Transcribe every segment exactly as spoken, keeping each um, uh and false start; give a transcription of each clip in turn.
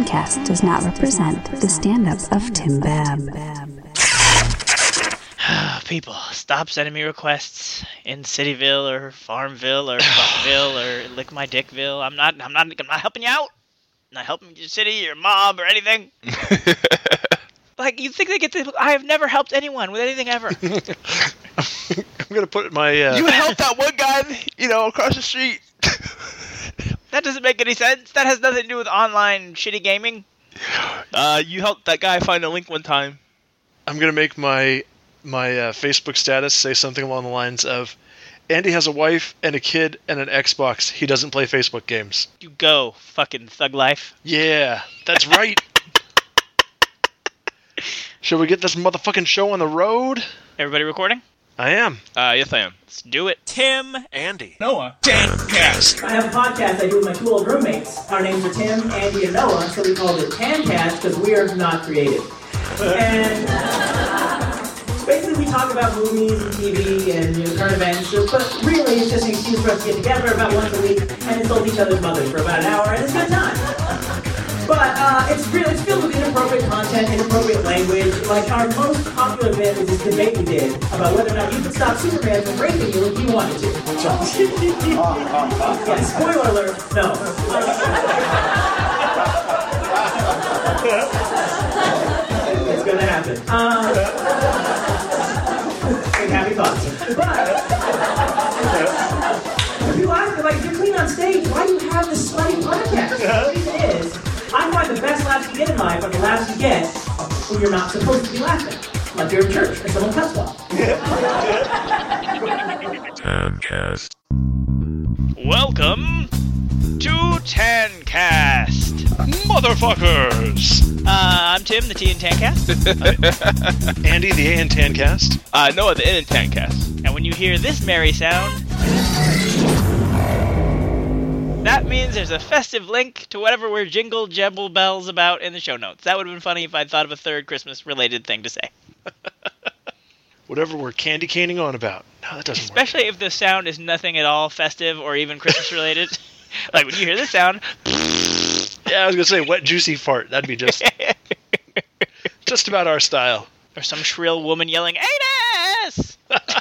Tancast does not represent the stand-up of Tim Babb. People, stop sending me requests in Cityville or Farmville or Buckville or Lick My Dickville. I'm not. I'm not. I'm not helping you out. I'm not helping your city, your mob, or anything. Like, you think they get to... I have never helped anyone with anything ever. I'm going to put my... Uh... You helped that one guy, you know, across the street. That doesn't make any sense. That has nothing to do with online shitty gaming. Uh, you helped that guy find a link one time. I'm going to make my my uh, Facebook status say something along the lines of, Andy has a wife and a kid and an Xbox. He doesn't play Facebook games. You go, fucking thug life. Yeah, that's right. Shall we get this motherfucking show on the road? Everybody recording? I am. Uh, yes, I am. Let's do it. Tim, Andy, Noah, Tancast. I have a podcast I do with my two old roommates. Our names are Tim, Andy, and Noah, so we called it Tancast because we are not creative. And basically we talk about movies and T V and, you know, current events, but really it's just an excuse for us to get together about once a week and insult each other's mothers for about an hour, and it's a good time. But uh, it's really it's filled with inappropriate content, inappropriate language. Like, our most popular bit was this debate we did about whether or not you could stop Superman from raping you if you wanted to. Yeah, spoiler alert, no. It's gonna happen. Um, and happy thoughts. But if you ask me, like, if you're clean on stage, why do you have this slutty podcast? The reason is, I find the best laughs you get in life are the laughs you get when you're not supposed to be laughing. Like you're in church and someone cuts well. Tancast. welcome to Tancast. Motherfuckers! Uh, I'm Tim, the T in Tancast. Andy, the A in Tancast. Uh, Noah, the N in Tancast. And when you hear this merry sound, that means there's a festive link to whatever we're jingle jabble bells about in the show notes. That would have been funny if I'd thought of a third Christmas-related thing to say. Whatever we're candy caning on about. No, that doesn't Especially work. if the sound is nothing at all festive or even Christmas-related. Like when you hear this sound... Yeah, I was going to say wet, juicy fart. That'd be just... just about our style. Or some shrill woman yelling, Anus!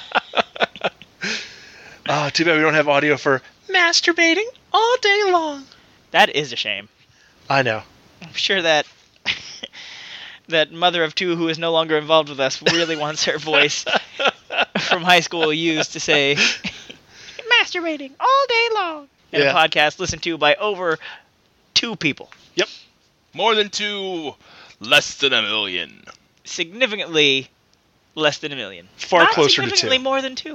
Ah, oh, too bad we don't have audio for masturbating all day long. That is a shame. I know. I'm sure that that mother of two who is no longer involved with us really wants her voice from high school used to say, masturbating all day long. In Yeah. a podcast listened to by over two people. Yep. More than two, less than a million. Significantly less than a million. Far Not closer to significantly two. more than two.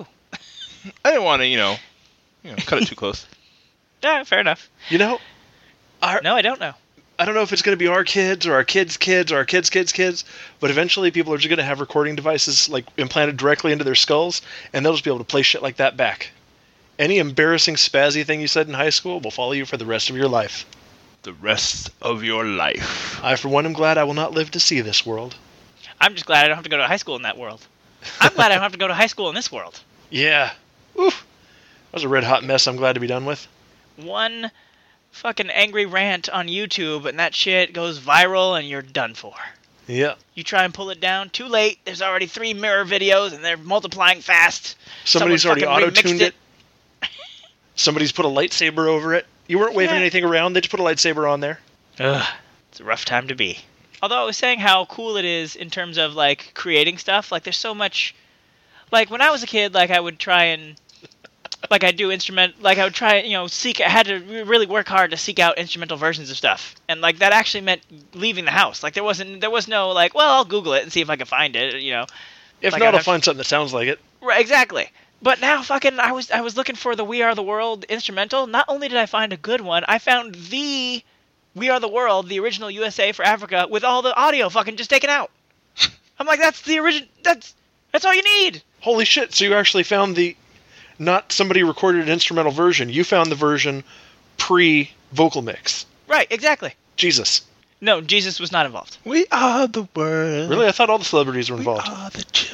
I didn't want to, you know, you know, cut it too close. Yeah, fair enough. You know, our, No, I don't know. I don't know if it's going to be our kids or our kids' kids or our kids' kids' kids, but eventually people are just going to have recording devices like implanted directly into their skulls, and they'll just be able to play shit like that back. Any embarrassing spazzy thing you said in high school will follow you for the rest of your life. The rest of your life. I, for one, am glad I will not live to see this world. I'm just glad I don't have to go to high school in that world. I'm glad I don't have to go to high school in this world. Yeah. Oof. That was a red-hot mess I'm glad to be done with. One fucking angry rant on YouTube and that shit goes viral and you're done for. Yeah. You try and pull it down, too late. There's already three mirror videos and they're multiplying fast. Somebody's Someone already fucking auto-tuned remixed it. Somebody's put a lightsaber over it. You weren't waving Yeah. anything around. They just put a lightsaber on there. Ugh, it's a rough time to be. Although I was saying how cool it is in terms of, like, creating stuff. Like, there's so much... Like, when I was a kid, like, I would try and... Like, I'd do instrument... Like, I would try, you know, seek... I had to really work hard to seek out instrumental versions of stuff. And, like, that actually meant leaving the house. Like, there wasn't... There was no, like, well, I'll Google it and see if I can find it, you know. If Like, not, I'd I'll have to- find something that sounds like it. Right, exactly. But now, fucking, I was I was looking for the We Are the World instrumental. Not only did I find a good one, I found the We Are the World, the original U S A for Africa, with all the audio fucking just taken out. I'm like, that's the original. That's that's all you need. Holy shit, so you actually found the... Not somebody recorded an instrumental version. You found the version pre-vocal mix. Right, exactly. Jesus. No, Jesus was not involved. We are the world. Really? I thought all the celebrities were involved. We are the children.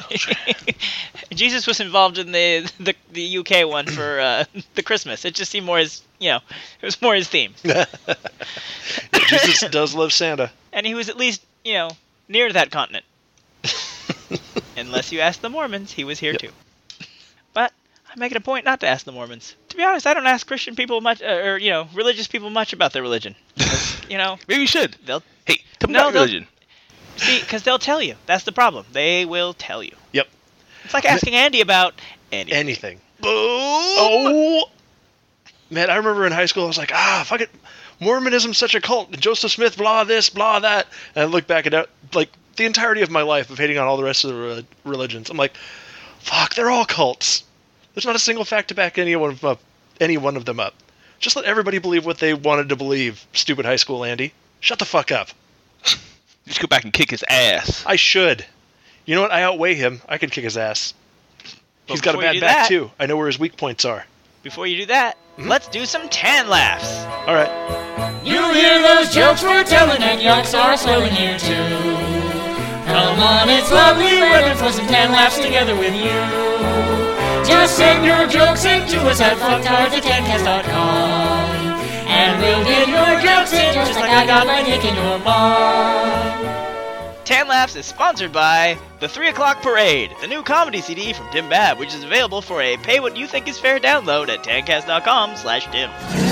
Jesus was involved in the the, the U K one for uh, the Christmas. It just seemed more his, you know, it was more his theme. Jesus does love Santa. And he was at least, you know, near that continent. Unless you ask the Mormons, he was here Yep. too. But I make it a point not to ask the Mormons. To be honest, I don't ask Christian people much, uh, or, you know, religious people much about their religion. You know, Maybe you should. they'll Hey, tell me No, about they'll- religion. see, because they'll tell you. That's the problem. They will tell you. Yep. It's like asking Andy about anything. Anything. Boom! Oh! Man, I remember in high school, I was like, ah, fuck it. Mormonism's such a cult. Joseph Smith, blah this, blah that. And I look back at it, like, the entirety of my life of hating on all the rest of the re- religions. I'm like, fuck, they're all cults. There's not a single fact to back any one of them up. Any one of them up. Just let everybody believe what they wanted to believe, stupid high school Andy. Shut the fuck up. Just go back and kick his ass. I should. You know what? I outweigh him. I could kick his ass. But He's got a before you bad do back, that- too. I know where his weak points are. Before you do that, Hmm? let's do some tan laughs. All right. You hear those jokes we're telling and yucks are swelling here too. Come on, it's lovely weather for some tan laughs together with you. Just send your jokes in to us at fucktards at tancast dot com. And we'll get your jokes in just like I got my dick in your mom. Tan Laughs is sponsored by The three O'Clock Parade, the new comedy C D from Tim Babb, which is available for a pay what you think is fair download at tancast dot com slash Tim.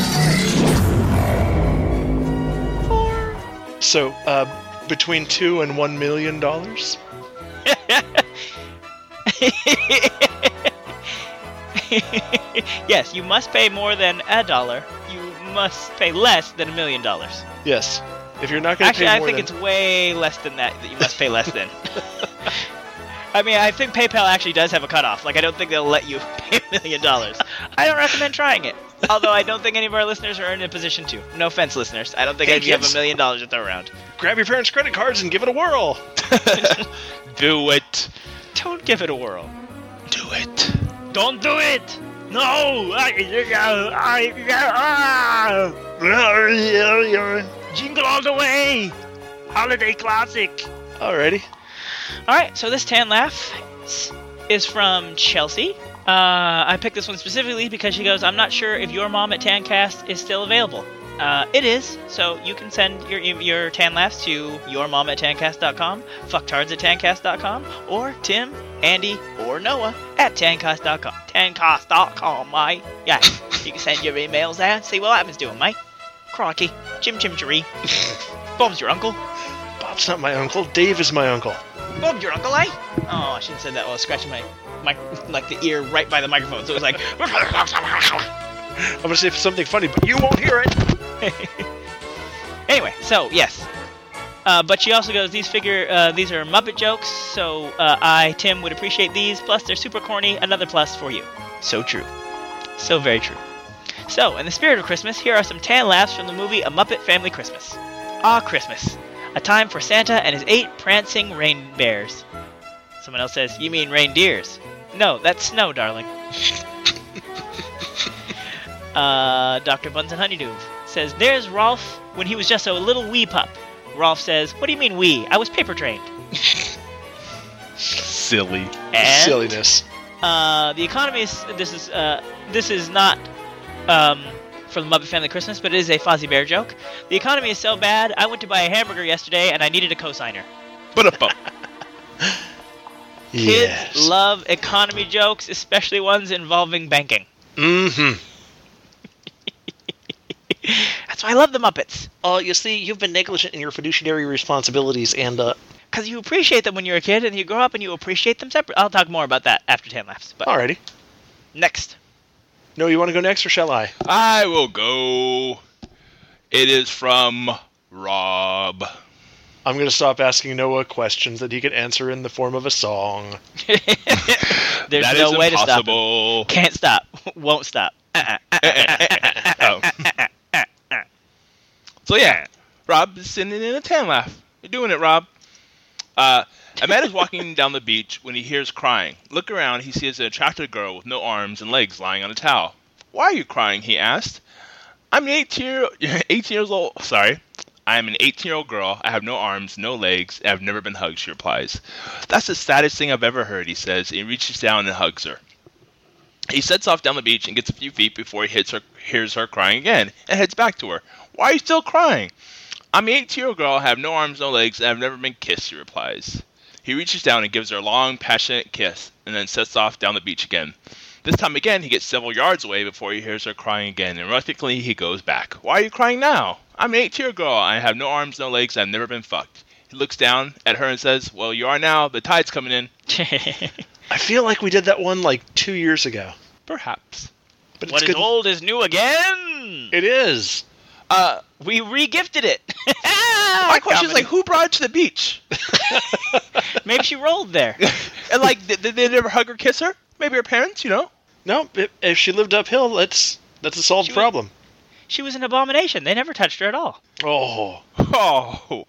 So, uh, between two and one million dollars? Yes, you must pay more than a dollar. You must pay less than a million dollars. Yes. If you're not going to Actually, pay I more think than... it's way less than that that you must pay less than. I mean, I think PayPal actually does have a cutoff. Like, I don't think they'll let you pay a million dollars. I don't recommend trying it. Although I don't think any of our listeners are in a position to. No offense, listeners. I don't think Hey, any of you have kids. a million dollars to throw around. Grab your parents' credit cards and give it a whirl. Do it. Don't give it a whirl. Do it. Don't do it! No! I, I, I, Jingle all the way! Holiday classic! Alrighty. Alright, so this tan laugh is from Chelsea. Uh, I picked this one specifically because she goes, I'm not sure if your mom at Tancast is still available. Uh, it is, so you can send your your tan laughs to your mom at tancast dot com, fucktards at tancast dot com, or Tim, Andy, or Noah at tancast dot com. tancast dot com, mate. Yeah, you can send your emails there, see what happens to them, mate. Crikey, Jim Jim Jeree. Bob's your uncle. Bob's not my uncle. Dave is my uncle. Bob's your uncle, eh? Oh, I shouldn't have said that while I was scratching my, my, like the ear right by the microphone, so it was like... I'm going to say something funny, but you won't hear it. Anyway, so, yes. Uh, but she also goes, these figure, uh, these are Muppet jokes, so uh, I, Tim, would appreciate these, plus they're super corny, another plus for you. So true. So very true. So, in the spirit of Christmas, here are some tan laughs from the movie A Muppet Family Christmas. Ah, Christmas. A time for Santa and his eight prancing rain bears. Someone else says, you mean reindeers. No, that's snow, darling. uh, Doctor Buns and Honeydew says, there's Rolf when he was just a little wee pup. Rolf says, what do you mean wee? I was paper trained. Silly. And, Silliness. Uh, the Economist, this is, uh, this is not, um, from the Muppet Family Christmas, but it is a Fozzie Bear joke. The economy is so bad, I went to buy a hamburger yesterday and I needed a cosigner. But a bump. Kids Yes. love economy jokes, especially ones involving banking. Mm-hmm. That's why I love the Muppets. Oh, you see, you've been negligent in your fiduciary responsibilities, and, uh... Because you appreciate them when you're a kid, and you grow up and you appreciate them separate. I'll talk more about that after Tan Laughs. But Alrighty. next. No, you want to go next, or shall I? I will go. It is from Rob. I'm going to stop asking Noah questions that he can answer in the form of a song. There's That no is way to stop him. impossible. Can't stop. Won't stop. Oh. So yeah, Rob is sending in a tan laugh. You're doing it, Rob. Uh, a man is walking down the beach when he hears crying. Look around, he sees an attractive girl with no arms and legs lying on a towel. Why are you crying? He asked. I'm eighteen, year, eighteen years old. Sorry, I am an eighteen-year-old girl. I have no arms, no legs, and I've never been hugged, she replies. That's the saddest thing I've ever heard, he says, and he reaches down and hugs her. He sets off down the beach and gets a few feet before he hits her, hears her crying again and heads back to her. Why are you still crying? I'm an eighteen-year-old girl. I have no arms, no legs, and I've never been kissed, she replies. He reaches down and gives her a long, passionate kiss and then sets off down the beach again. This time again, he gets several yards away before he hears her crying again, and reluctantly he goes back. Why are you crying now? I'm an eighteen-year-old girl. I have no arms, no legs, and I've never been fucked. He looks down at her and says, well, you are now. The tide's coming in. I feel like we did that one like two years ago. Perhaps. But it's What is good. old is new again. It is. Uh, We re-gifted it. my question is, like, who brought it to the beach? Maybe she rolled there. And, like, did, did they never hug or kiss her? Maybe her parents, you know? No, if, if she lived uphill, that's that's a solved She was- problem. She was an abomination. They never touched her at all. Oh, Oh.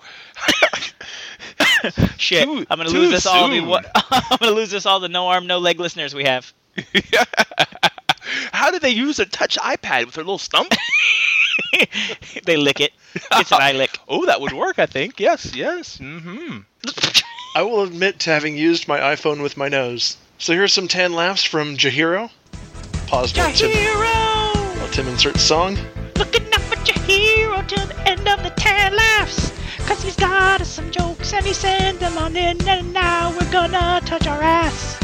Shit, Too- I'm gonna too lose this all. The, soon. what, I'm gonna lose this all. The no arm, no leg listeners we have. How did they use a touch iPad with her little stump? They lick it. It's an eye lick. Oh, that would work, I think. Yes, yes. Mm-hmm. I will admit to having used my iPhone with my nose. So here's some tan laughs from Jahiro. Pause while Tim, Jahiro, while Tim inserts song. looking up at Jahiro till the end of the tan laughs. Cause he's got us some jokes and he sent them on in, and now we're gonna touch our ass.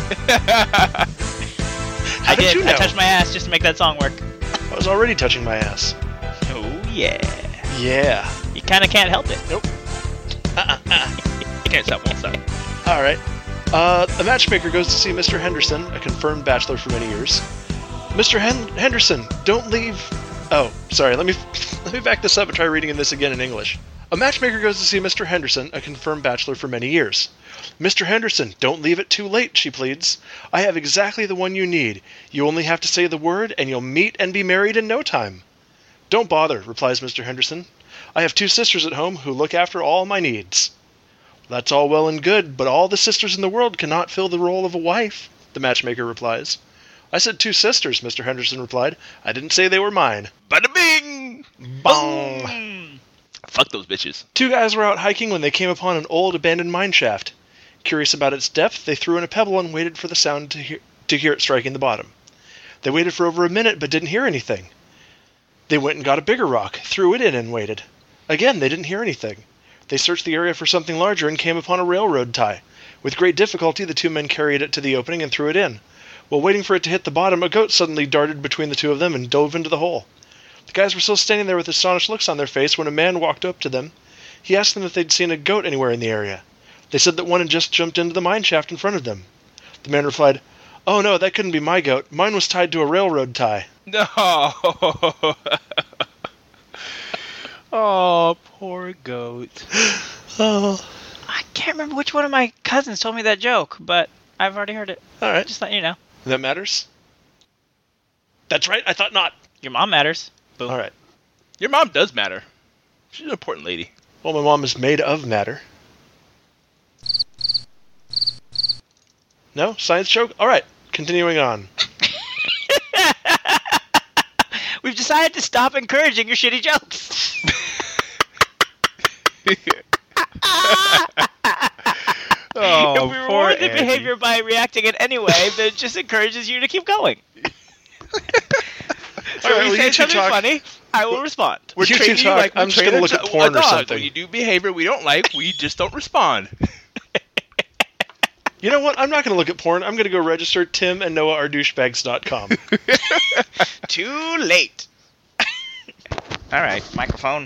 How I did did. you know? I touched my ass just to make that song work. I was already touching my ass. Oh yeah. Yeah. You kind of can't help it. Nope. Can't stop, won't stop. All right. Uh, a matchmaker goes to see Mister Henderson, a confirmed bachelor for many years. Mister Hen- Henderson, don't leave. Oh, sorry. Let me let me back this up and try reading this again in English. A matchmaker goes to see Mister Henderson, a confirmed bachelor for many years. Mister Henderson, don't leave it too late, she pleads. I have exactly the one you need. You only have to say the word, and you'll meet and be married in no time. Don't bother, replies Mister Henderson. I have two sisters at home who look after all my needs. That's all well and good, but all the sisters in the world cannot fill the role of a wife, the matchmaker replies. I said two sisters, Mister Henderson replied. I didn't say they were mine. Bada bing! Bong! Mm. Fuck those bitches. Two guys were out hiking when they came upon an old abandoned mine shaft. Curious about its depth, they threw in a pebble and waited for the sound to hear, to hear it striking the bottom. They waited for over a minute but didn't hear anything. They went and got a bigger rock, threw it in and waited. Again, they didn't hear anything. They searched the area for something larger and came upon a railroad tie. With great difficulty, the two men carried it to the opening and threw it in. While waiting for it to hit the bottom, a goat suddenly darted between the two of them and dove into the hole. The guys were still standing there with astonished looks on their face when a man walked up to them. He asked them if they'd seen a goat anywhere in the area. They said that one had just jumped into the mine shaft in front of them. The man replied, "Oh no, that couldn't be my goat. Mine was tied to a railroad tie." No. Oh, poor goat. Oh, I can't remember which one of my cousins told me that joke, but I've already heard it. all right. Just letting you know. That matters? That's right, I thought not. Your mom matters. Boom. All right. Your mom does matter. She's an important lady. Well, my mom is made of matter. No? Science joke? All right. Continuing on. We've decided to stop encouraging your shitty jokes. Oh, if we poor reward the Andy. behavior by reacting in any way, then it just encourages you to keep going. So All right, when you well, say you two something talk. funny, I will respond. We're You two training you talk. like we I'm just train gonna a look at do- porn a or dog. something. When you do behavior we don't like, we just don't respond. You know what? I'm not going to look at porn. I'm going to go register Tim and Noah are douchebags dot com. Too late. All right, microphone.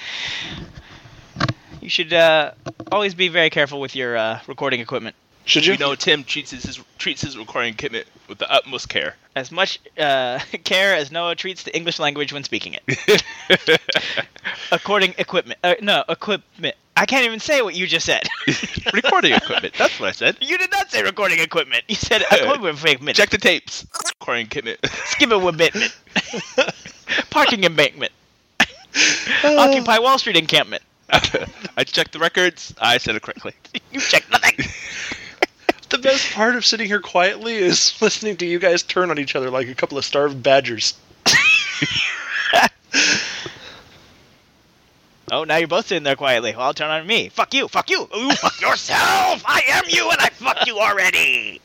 You should uh, always be very careful with your uh, recording equipment. Should you? We know Tim treats his treats his recording equipment with the utmost care. As much uh, care as Noah treats the English language when speaking it. According equipment. Uh, no, equipment. I can't even say what you just said. Recording equipment. That's what I said. You did not say recording equipment. You said equipment. Check the tapes. Recording equipment. Skip it with Parking embankment. Occupy Wall Street encampment. I checked the records. I said it correctly. You checked nothing. The best part of sitting here quietly is listening to you guys turn on each other like a couple of starved badgers. Oh, now you're both sitting there quietly. Well, I'll turn on me. Fuck you. Fuck you. Ooh, fuck yourself. I am you, and I fucked you already.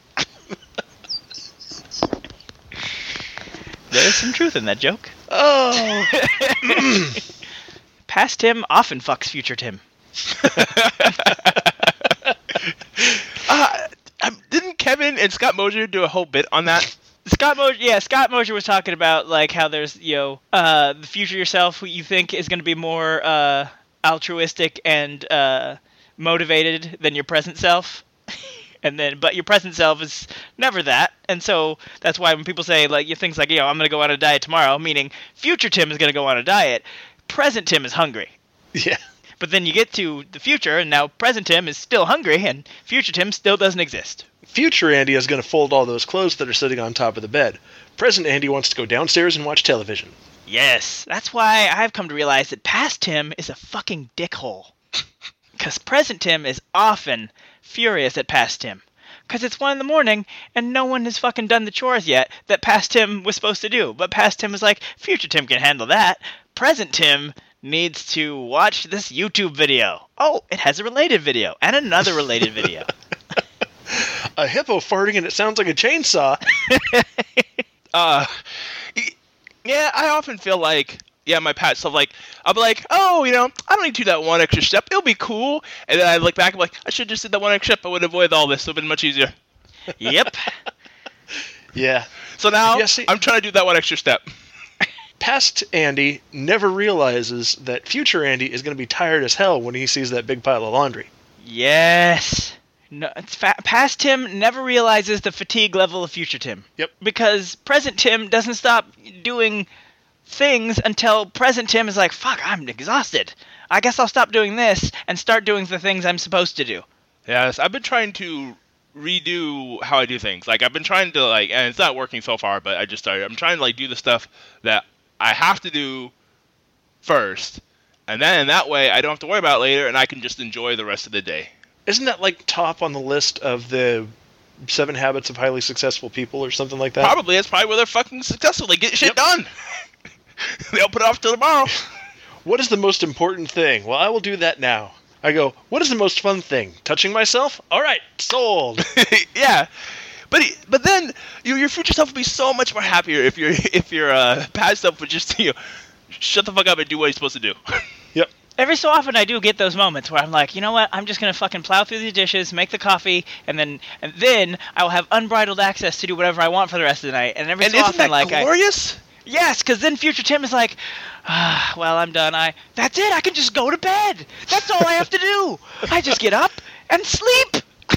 There's some truth in that joke. Oh. Past Tim often fucks future Tim. uh, um, didn't Kevin and Scott Mosier do a whole bit on that? Scott Mosier, yeah, Scott Mosier was talking about like how there's, you know, uh, the future yourself who you think is going to be more uh, altruistic and uh, motivated than your present self, and then but your present self is never that, and so that's why when people say like you things like, you know, I'm going to go on a diet tomorrow, meaning future Tim is going to go on a diet, present Tim is hungry. Yeah. But then you get to the future, and now present Tim is still hungry, and future Tim still doesn't exist. Future Andy is going to fold all those clothes that are sitting on top of the bed. Present Andy wants to go downstairs and watch television. Yes, that's why I've come to realize that past Tim is a fucking dickhole. Because present Tim is often furious at past Tim. Because it's one in the morning, and no one has fucking done the chores yet that past Tim was supposed to do. But past Tim is like, future Tim can handle that. Present Tim needs to watch this YouTube video. Oh, it has a related video, and another related video. A hippo farting and it sounds like a chainsaw. uh, yeah, I often feel like, yeah, my past self, like, I'll be like, oh, you know, I don't need to do that one extra step. It'll be cool. And then I look back, I'm like, I should have just did that one extra step. I would avoid all this. It would have been much easier. Yep. Yeah. So now Yeah, see- I'm trying to do that one extra step. Past Andy never realizes that future Andy is going to be tired as hell when he sees that big pile of laundry. Yes. No, it's fa- past Tim never realizes the fatigue level of future Tim. Yep. Because present Tim doesn't stop doing things until present Tim is like, fuck, I'm exhausted. I guess I'll stop doing this and start doing the things I'm supposed to do. Yes, I've been trying to redo how I do things. Like, I've been trying to, like, and it's not working so far, but I just started. I'm trying to, like, do the stuff that I have to do first, and then that way I don't have to worry about it later, and I can just enjoy the rest of the day. Isn't that like top on the list of the seven habits of highly successful people or something like that? Probably. That's probably where they're fucking successful. They get shit Yep. done. They'll put it off till tomorrow. What is the most important thing? Well, I will do that now. I go, what is the most fun thing? Touching myself? All right, sold. Yeah. But but then you, your future self would be so much more happier if your if your uh, past self would just, you know, shut the fuck up and do what you're supposed to do. Yep. Every so often I do get those moments where I'm like, you know what, I'm just going to fucking plow through the dishes, make the coffee, and then and then I will have unbridled access to do whatever I want for the rest of the night. And every And so isn't often, that like, I, glorious? yes, because then future Tim is like, ah, well, I'm done. I That's it. I can just go to bed. That's all I have to do. I just get up and sleep.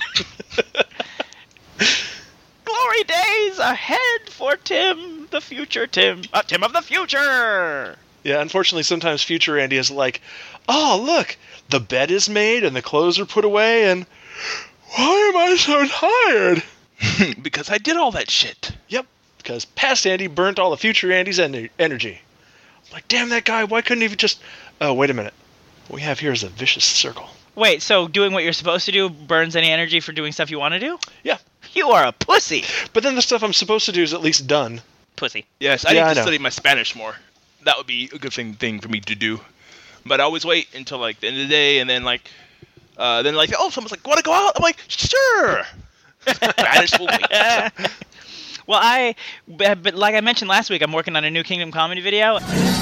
Glory days ahead for Tim, the future Tim. Uh, Tim of the future. Yeah, unfortunately, sometimes future Andy is like, oh, look, the bed is made and the clothes are put away, and why am I so tired? Because I did all that shit. Yep, because past Andy burnt all the future Andy's en- energy. I'm like, damn that guy, why couldn't he just... Oh, wait a minute. What we have here is a vicious circle. Wait, so doing what you're supposed to do burns any energy for doing stuff you want to do? Yeah, You are a pussy. but then the stuff I'm supposed to do is at least done. Pussy. Yes, I Yeah, need I to know. study my Spanish more. That would be a good thing thing for me to do. But I always wait until like the end of the day, and then like, uh, then like, oh, someone's like, want to go out? I'm like, sure. Spanish will wait. Well, I, but but like I mentioned last week, I'm working on a new Kingdom comedy video.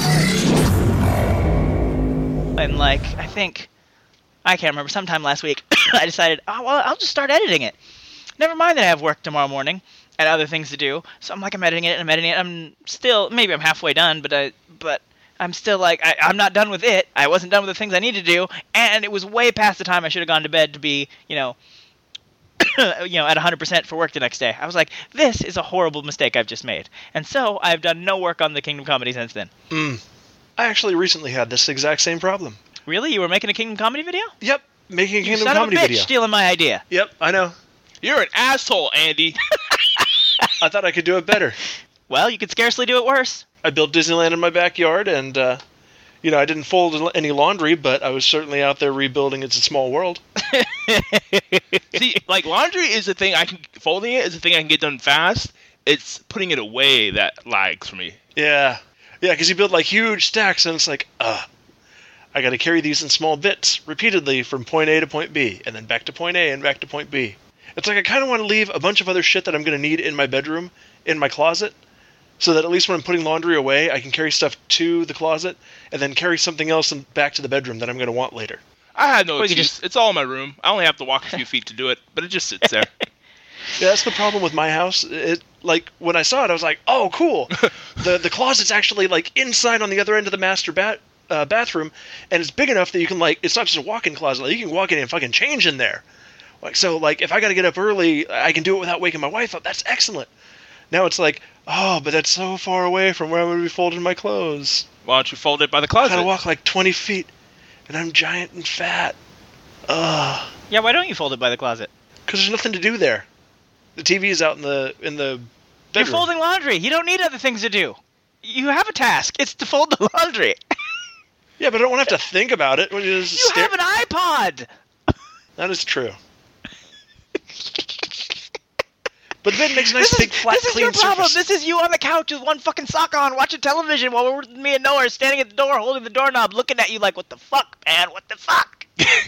And like, I think, I can't remember, sometime last week, I decided, oh, well, I'll just start editing it. Never mind that I have work tomorrow morning and other things to do. So I'm like, I'm editing it and I'm editing it. I'm still, maybe I'm halfway done, but I, but I'm still like, I, I'm not done with it. I wasn't done with the things I need to do. And it was way past the time I should have gone to bed to be, you know, you know, at one hundred percent for work the next day. I was like, this is a horrible mistake I've just made. And so I've done no work on the Kingdom comedy since then. Mm. I actually recently had this exact same problem. Really? You were making a Kingdom comedy video? Yep, making a You Kingdom son comedy of a bitch, video. stealing my idea. Yep, I know. You're an asshole, Andy. I thought I could do it better. Well, you could scarcely do it worse. I built Disneyland in my backyard, and, uh, you know, I didn't fold any laundry, but I was certainly out there rebuilding It's a Small World. See, like laundry is the thing I can folding it is the thing I can get done fast. It's putting it away that lags for me. Yeah. Yeah, because you build, like, huge stacks, and it's like, uh, I got to carry these in small bits repeatedly from point A to point B, and then back to point A and back to point B. It's like I kind of want to leave a bunch of other shit that I'm going to need in my bedroom, in my closet, so that at least when I'm putting laundry away, I can carry stuff to the closet, and then carry something else in, back to the bedroom that I'm going to want later. I had no Well, you excuse. just- It's all in my room. I only have to walk a few feet to do it, but it just sits there. Yeah, that's the problem with my house. It like when I saw it, I was like, "Oh, cool!" the The closet's actually like inside on the other end of the master bat uh, bathroom, and it's big enough that you can like. It's not just a walk-in closet. Like, you can walk in and fucking change in there. Like so, like if I got to get up early, I can do it without waking my wife up. That's excellent. Now it's like, oh, but that's so far away from where I'm going to be folding my clothes. Why don't you fold it by the I closet? gotta walk like twenty feet, and I'm giant and fat. Ugh. Yeah, why don't you fold it by the closet? Because there's nothing to do there. The T V is out in the in the bedroom. You're folding laundry. You don't need other things to do. You have a task. It's to fold the laundry. Yeah, but I don't have to think about it. You just You stare- have an iPod. That is true. But the bed makes a nice This big is, flat this is clean your problem. surface. This is you on the couch with one fucking sock on, watching television while we're, me and Noah are standing at the door, holding the doorknob, looking at you like, "What the fuck, man? What the fuck?"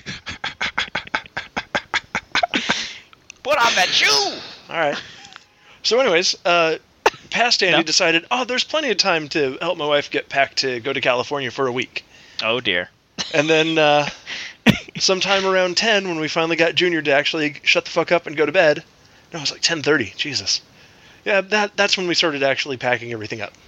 Put on that shoe. All right. So, anyways, uh, past Andy No? decided, oh, there's plenty of time to help my wife get packed to go to California for a week. Oh dear. And then uh, sometime around ten, when we finally got Junior to actually shut the fuck up and go to bed, no, it was like ten thirty. Jesus. Yeah, that that's when we started actually packing everything up.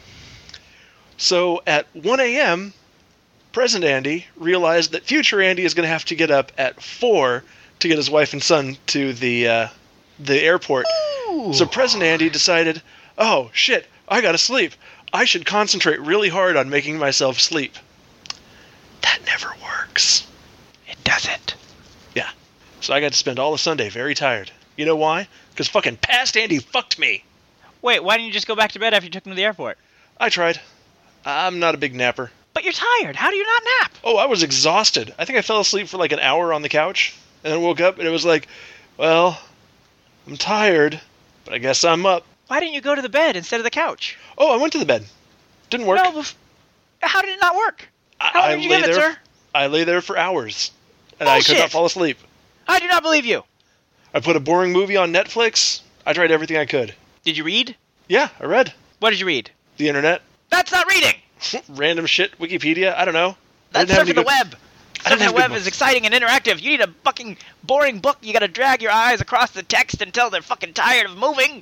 So at one a.m., present Andy realized that future Andy is going to have to get up at four to get his wife and son to the uh, the airport. So present Andy decided, oh, shit, I gotta sleep. I should concentrate really hard on making myself sleep. That never works. It doesn't. Yeah. So I got to spend all of Sunday very tired. You know why? Because fucking past Andy fucked me. Wait, why didn't you just go back to bed after you took him to the airport? I tried. I'm not a big napper. But you're tired. How do you not nap? Oh, I was exhausted. I think I fell asleep for like an hour on the couch, and then woke up, and it was like, well, I'm tired, but I guess I'm up. Why didn't you go to the bed instead of the couch? Oh, I went to the bed. Didn't work. No, bef- how did it not work? I, How long I did you lay give it, there, sir? I lay there for hours, and I could Bullshit. not fall asleep. I do not believe you. I put a boring movie on Netflix. I tried everything I could. Did you read? Yeah, I read. What did you read? The internet. That's not reading. Random shit. Wikipedia. I don't know. I That's didn't have surfing any the good- web. I didn't Surfing have the good web books. is exciting and interactive. You need a fucking boring book. You gotta drag your eyes across the text until they're fucking tired of moving.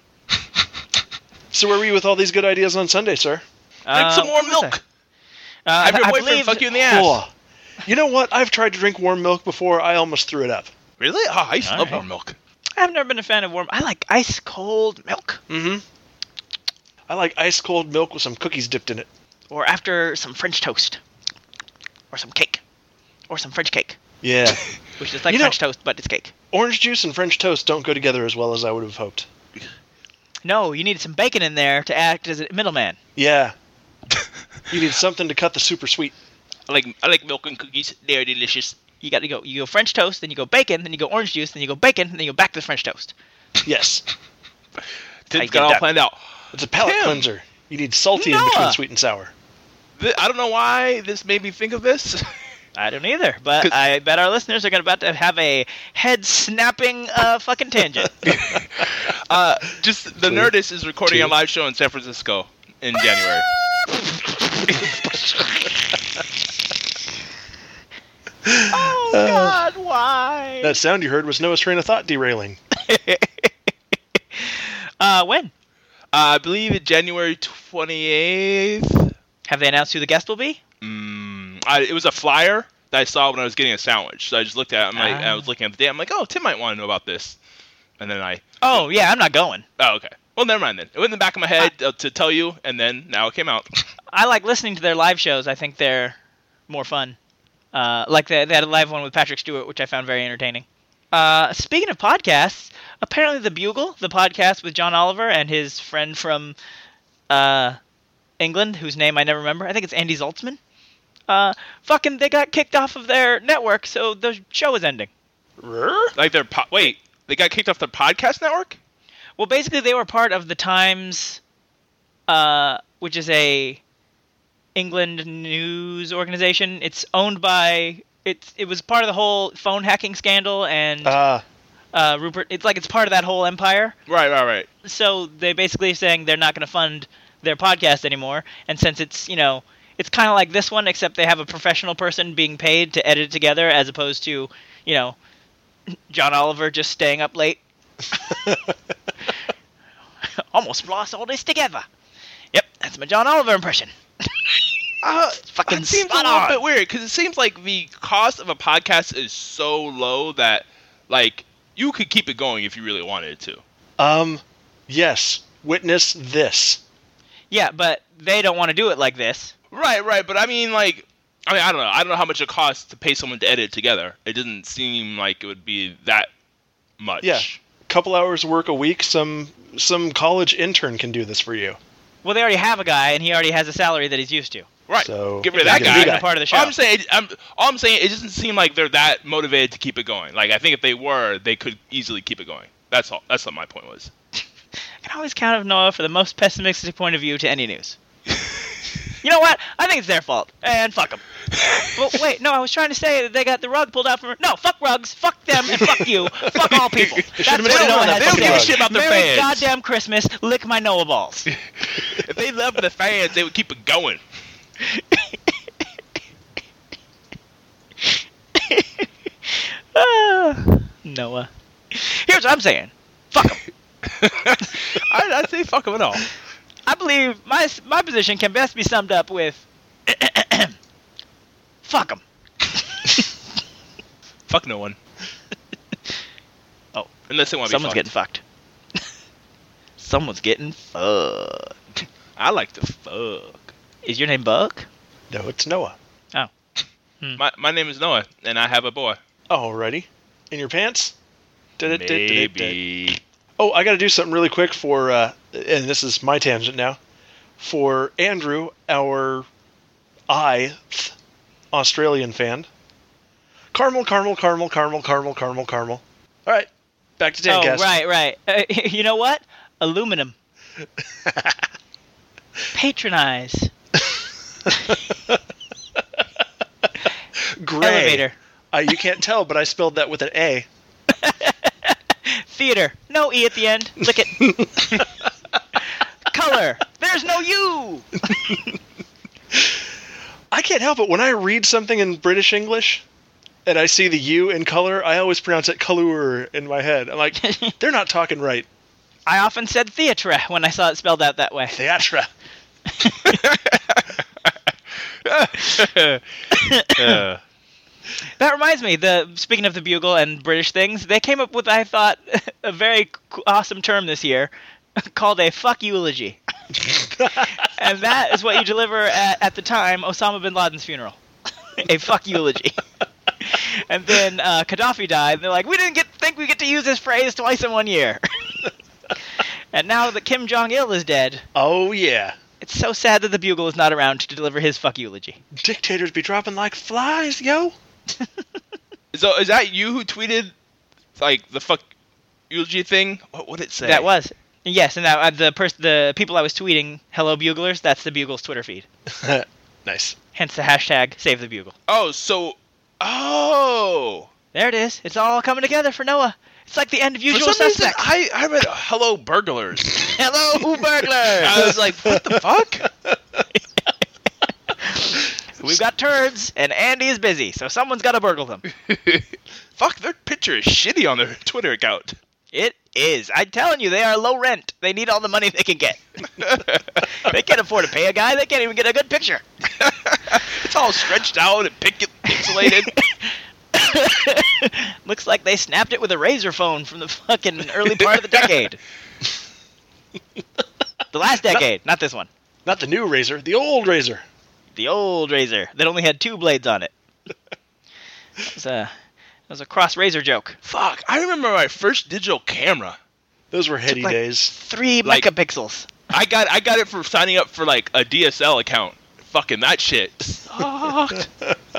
So where were you with all these good ideas on Sunday, sir? Drink some more milk. Uh, Have your I boyfriend believe- fuck you in the ass. Oh. You know what? I've tried to drink warm milk before. I almost threw it up. Really? Oh, I used to All love right. warm milk. I've never been a fan of warm. I like ice cold milk. Mm-hmm. I like ice cold milk with some cookies dipped in it. Or after some French toast. Or some cake. Or some French cake. Yeah. Which is like You know- French toast, but it's cake. Orange juice and French toast don't go together as well as I would have hoped. No, you need some bacon in there to act as a middleman. Yeah. You need something to cut the super sweet. I like I like milk and cookies. They're delicious. You got to go. You go French toast, then you go bacon, then you go orange juice, then you go bacon, then you go back to the French toast. Yes. I Tim's get got it all that. planned out. It's a palate Tim. cleanser. You need salty in between Noah. sweet and sour. Th- I don't know why this made me think of this. I don't either, but 'Cause- I bet our listeners are going about to have a head-snapping uh, fucking tangent. uh, just the Two. Nerdist is recording Two. a live show in San Francisco in January. Oh God, why? That sound you heard was Noah's train of thought derailing. uh, when? Uh, I believe it's January twenty-eighth. Have they announced who the guest will be? Mm, I, it was a flyer that I saw when I was getting a sandwich. So I just looked at it. I'm like, Ah. I was looking at the day. I'm like, oh, Tim might want to know about this. And then I, Oh yeah, I'm not going. oh, okay. Well, never mind then. It went in the back of my head uh, to tell you, and then now it came out. I like listening to their live shows. I think they're more fun. Uh, like they, they had a live one with Patrick Stewart, which I found very entertaining. Uh, speaking of podcasts, apparently The Bugle, the podcast with John Oliver and his friend from uh, England, whose name I never remember. I think it's Andy Zaltzman. Uh, fucking, they got kicked off of their network, so the show is ending. Like their po- wait, they got kicked off their podcast network? Well, basically, they were part of the Times, uh, which is a England news organization. It's owned by it's it was part of the whole phone hacking scandal and Uh, uh, Rupert. It's like it's part of that whole empire. Right, right, right. So they basically saying they're not going to fund their podcast anymore. And since it's you know it's kind of like this one, except they have a professional person being paid to edit it together, as opposed to you know John Oliver just staying up late. Almost lost all this together. Yep, that's my John Oliver impression. Uh, fucking it seems a spot little on. bit weird because it seems like the cost of a podcast is so low that, like, you could keep it going if you really wanted to. um, yes. Witness this. Yeah, but they don't want to do it like this. Right, right, but I mean, like, I mean, I don't know. I don't know how much it costs to pay someone to edit it together. It doesn't seem like it would be that much. Yeah. Couple hours work a week. Some some college intern can do this for you. Well, they already have a guy, and he already has a salary that he's used to. Right. So Get rid of you that can guy. do He's that. a part of the show. All I'm saying, I'm, all I'm saying, it doesn't seem like they're that motivated to keep it going. Like, I think if they were, they could easily keep it going. That's all. That's what my point was. I can always count on Noah for the most pessimistic point of view to any news. You know what? I think it's their fault. And fuck them. But wait, no, I was trying to say that they got the rug pulled out from... No, fuck rugs, fuck them, and fuck you. Fuck all people. That's should've what been Noah on that had They don't to give a say. shit about their Merry fans. goddamn Christmas, lick my Noah balls. If they loved the fans, they would keep it going. Ah, Noah. Here's what I'm saying. Fuck them. I, I'd say fuck them at all. I believe my my position can best be summed up with... fuck them. Fuck no one. Oh. Unless they want to be Someone's fucked. getting fucked. Someone's getting fucked. I like to fuck. Is your name Buck? No, it's Noah. Oh. My my name is Noah, and I have a boy. Alrighty. In your pants? Da-da-da-da-da-da. Maybe. Oh, I got to do something really quick for, uh, and this is my tangent now, for Andrew, our I-th Australian fan. Caramel, caramel, caramel, caramel, caramel, caramel, caramel. All right, back to Oh, Tancast. right, right. Uh, you know what? Aluminum. Patronize. Gray. Elevator. Uh, you can't tell, but I spelled that with an A. Theater. No E at the end. Lick it. Color. There's no U. I can't help it. When I read something in British English and I see the U in color, I always pronounce it colour in my head. I'm like, they're not talking right. I often said theatre when I saw it spelled out that way. Theatra. Uh, That reminds me, the speaking of the Bugle and British things, they came up with, I thought, a very c- awesome term this year called a fuck eulogy. And that is what you deliver at, at the time, Osama bin Laden's funeral. A fuck eulogy. And then uh, Gaddafi died, and they're like, we didn't get think we get to use this phrase twice in one year. And now that Kim Jong-il is dead, Oh, yeah. it's so sad that the Bugle is not around to deliver his fuck eulogy. Dictators be dropping like flies, yo. so is that you who tweeted like the fuck eulogy thing? What would it say? That was. Yes, and that, uh, the pers- the people I was tweeting, hello Buglers, that's the Bugle's Twitter feed. Nice. Hence the hashtag Save the Bugle. Oh, so oh. There it is. It's all coming together for Noah. It's like the end of For Usual some reason, Suspects. I I read hello burglars. Hello burglars. I was like, what the fuck? We've got turds, and Andy is busy, so someone's got to burgle them. Fuck, their picture is shitty on their Twitter account. It is. I'm telling you, they are low rent. They need all the money they can get. They can't afford to pay a guy. They can't even get a good picture. It's all stretched out and pic- pixelated. Looks like they snapped it with a razor phone from the fucking early part of the decade. The last decade, not this one. Not the new razor, the old razor. The old razor that only had two blades on it. That was a, that was a cross razor joke. Fuck, I remember my first digital camera. Those were heady like- days. Three Like- megapixels. I got I got it for signing up for like a D S L account. Fucking that shit sucked.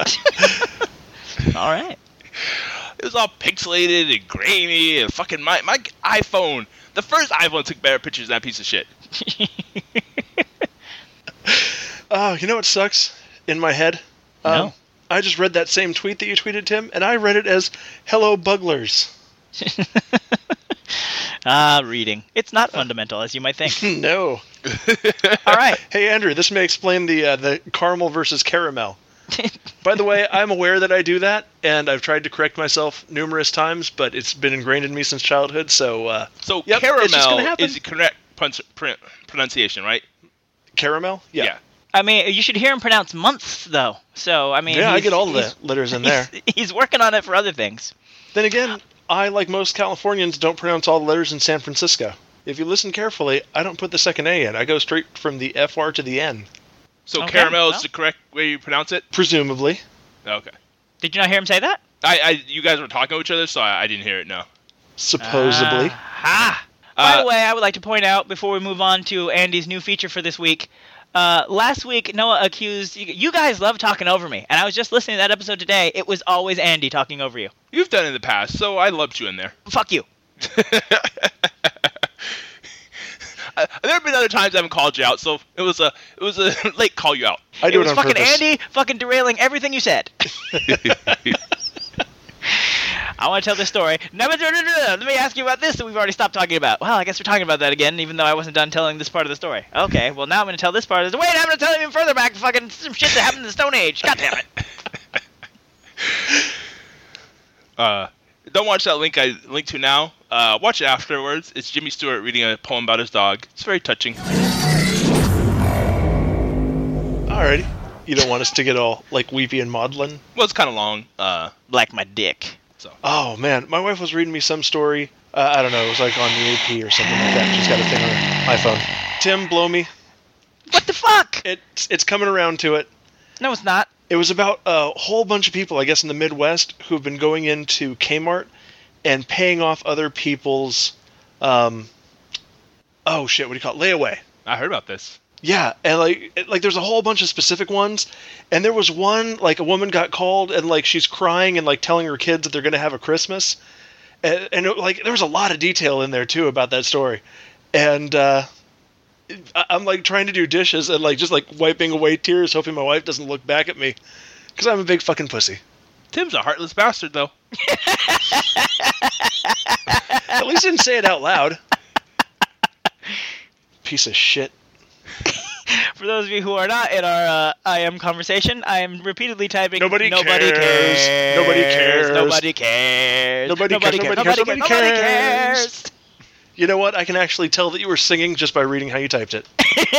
All right. It was all pixelated and grainy and fucking my my iPhone. The first iPhone took better pictures than that piece of shit. Oh, you know what sucks in my head? No. Um, I just read that same tweet that you tweeted, Tim, and I read it as "Hello, Bugglers." Ah, reading. It's not fundamental, as you might think. No. All right. Hey, Andrew, this may explain the uh, the caramel versus caramel. By the way, I'm aware that I do that, and I've tried to correct myself numerous times, but it's been ingrained in me since childhood, so... Uh, So Yep, it's just gonna caramel happen. is the correct pron- pr- pronunciation, right? caramel? Yeah. I mean, you should hear him pronounce months, though. So, I mean... Yeah, I he's- get all the he's- letters in there. He's, he's working on it for other things. Then again, I, like most Californians, don't pronounce all the letters in San Francisco. If you listen carefully, I don't put the second A in. I go straight from the F R to the N. So Okay, caramel well. is the correct way you pronounce it? Presumably. Okay. Did you not hear him say that? I, I you guys were talking to each other, so I, I didn't hear it, no. Supposedly. Ha! By Uh, the way, I would like to point out, before we move on to Andy's new feature for this week, uh, last week, Noah accused... You, you guys love talking over me, and I was just listening to that episode today. It was always Andy talking over you. You've done it in the past, so I lumped you in there. Fuck you. Uh, there have been other times I haven't called you out, so it was a it was a late call you out. I do it it, was on fucking purpose. Andy fucking derailing everything you said. I want to tell this story. No, no, no, no, no. Let me ask you about this that we've already stopped talking about. Well, I guess we're talking about that again, even though I wasn't done telling this part of the story. Okay, well, now I'm going to tell this part of the Wait, I'm going to tell even further back fucking some shit that happened in the Stone Age. God damn it. Uh, don't watch that link I linked to now. Uh, watch it afterwards. It's Jimmy Stewart reading a poem about his dog. It's very touching. Alrighty. You don't want us to get all, like, weepy and maudlin? Well, it's kind of long. Uh, Like my dick. so Oh, man. My wife was reading me some story. Uh, I don't know. It was, like, on the A P or something like that. She's got a thing on her iPhone. Tim, blow me. What the fuck? It's, it's coming around to it. No, it's not. It was about a whole bunch of people, I guess, in the Midwest who've been going into Kmart and paying off other people's, um, oh shit, what do you call it? Layaway. I heard about this. Yeah, and like, it- like there's a whole bunch of specific ones, and there was one, like a woman got called and like she's crying and like telling her kids that they're gonna have a Christmas, and, and it, like there was a lot of detail in there too about that story, and uh, I- I'm like trying to do dishes and like just like wiping away tears, hoping my wife doesn't look back at me, because I'm a big fucking pussy. Tim's a heartless bastard, though. At least I didn't say it out loud. Piece of shit. For those of you who are not in our uh, I M conversation, I am repeatedly typing. Nobody Nobody cares. cares. Nobody cares. Nobody cares. Nobody cares. Nobody cares. Nobody Nobody cares. cares. You know what? I can actually tell that you were singing just by reading how you typed it.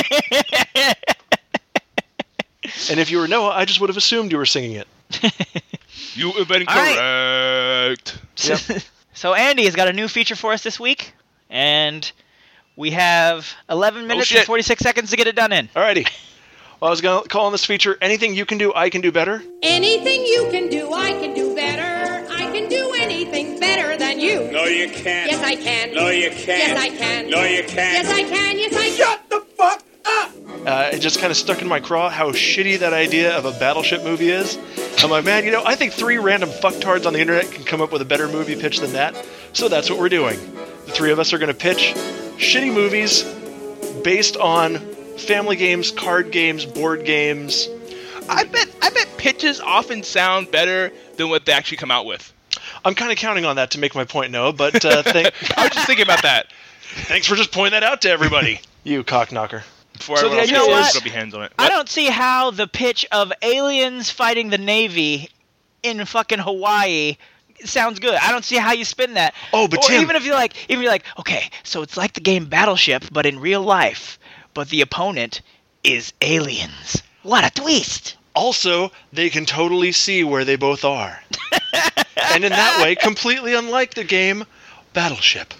And if you were Noah, I just would have assumed you were singing it. You have been All right. correct. Yep. So Andy has got a new feature for us this week, and we have eleven minutes and shit. forty-six seconds to get it done in. Alrighty. Well, I was going to call on this feature, anything you can do, I can do better. Anything you can do, I can do better. I can do anything better than you. No, you can't. Yes, I can. No, you can't. Yes, I can. No, you can't. Yes, I can. Yes, I can. Shut the fuck up! Uh, it just kind of stuck in my craw how shitty that idea of a Battleship movie is. I'm like, man, you know, I think three random fucktards on the internet can come up with a better movie pitch than that. So that's what we're doing. The three of us are going to pitch shitty movies based on family games, card games, board games. I bet I bet pitches often sound better than what they actually come out with. I'm kind of counting on that to make my point, Noah, but uh, thank- I was just thinking about that. thanks for just pointing that out to everybody. You cockknocker. Before So everyone the else idea gets is- there'll be hands on it. I don't see how the pitch of aliens fighting the Navy in fucking Hawaii sounds good. I don't see how you spin that. Oh, but or Tim- even if you're like, even if you're like, okay, so it's like the game Battleship, but in real life, but the opponent is aliens. What a twist! Also, they can totally see where they both are. And in that way, completely unlike the game Battleship.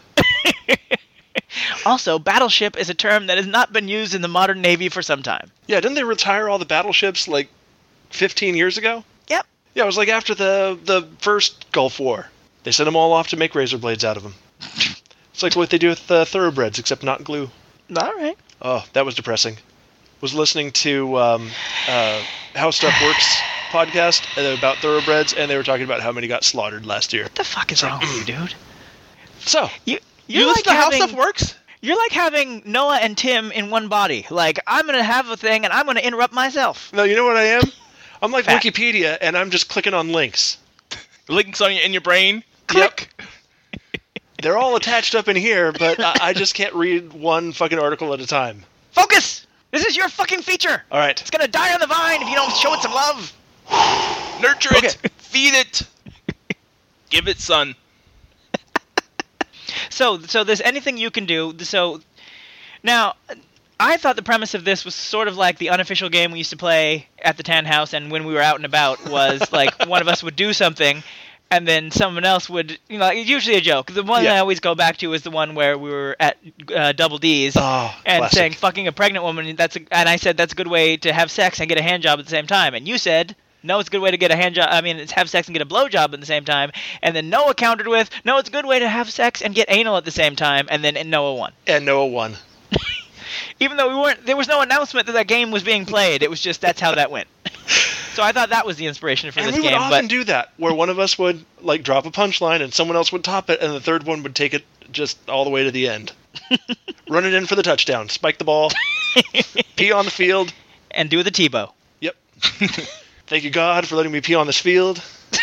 Also, battleship is a term that has not been used in the modern Navy for some time. Yeah, didn't they retire all the battleships like fifteen years ago? Yep. Yeah, it was like after the the first Gulf War. They sent them all off to make razor blades out of them. It's like what they do with uh, thoroughbreds, except not glue. All right. Oh, that was depressing. Was listening to um, uh, How Stuff Works podcast about thoroughbreds, and they were talking about how many got slaughtered last year. What the fuck is wrong with you, dude? So, You You you're listen like to How having, Stuff Works? You're like having Noah and Tim in one body. Like, I'm going to have a thing, and I'm going to interrupt myself. No, you know what I am? I'm like Fat. Wikipedia, and I'm just clicking on links. Links on your, in your brain. Click. Yep. They're all attached up in here, but I, I just can't read one fucking article at a time. Focus! This is your fucking feature! All right. It's going to die on the vine if you don't show it some love. Nurture it. Okay. Feed it. Give it sun. So, so there's anything you can do. So, now, I thought the premise of this was sort of like the unofficial game we used to play at the Tan House, and when we were out and about, was like one of us would do something, and then someone else would, you know, it's usually a joke. The one Yeah. that I always go back to is the one where we were at uh, Double D's Oh, and classic. saying fucking a pregnant woman. That's a, and I said that's a good way to have sex and get a hand job at the same time, and you said. No, it's a good way to get a hand job. I mean, it's have sex and get a blowjob at the same time. And then Noah countered with, no, it's a good way to have sex and get anal at the same time. And then and Noah won. And Noah won. Even though we weren't, there was no announcement that that game was being played. It was just that's how that went. So I thought that was the inspiration for And this we would game. often But do that, where one of us would like drop a punchline, and someone else would top it, and the third one would take it just all the way to the end. Run it in for the touchdown. Spike the ball. Pee on the field. and do the Tebow. Yep. Thank you, God, for letting me pee on this field.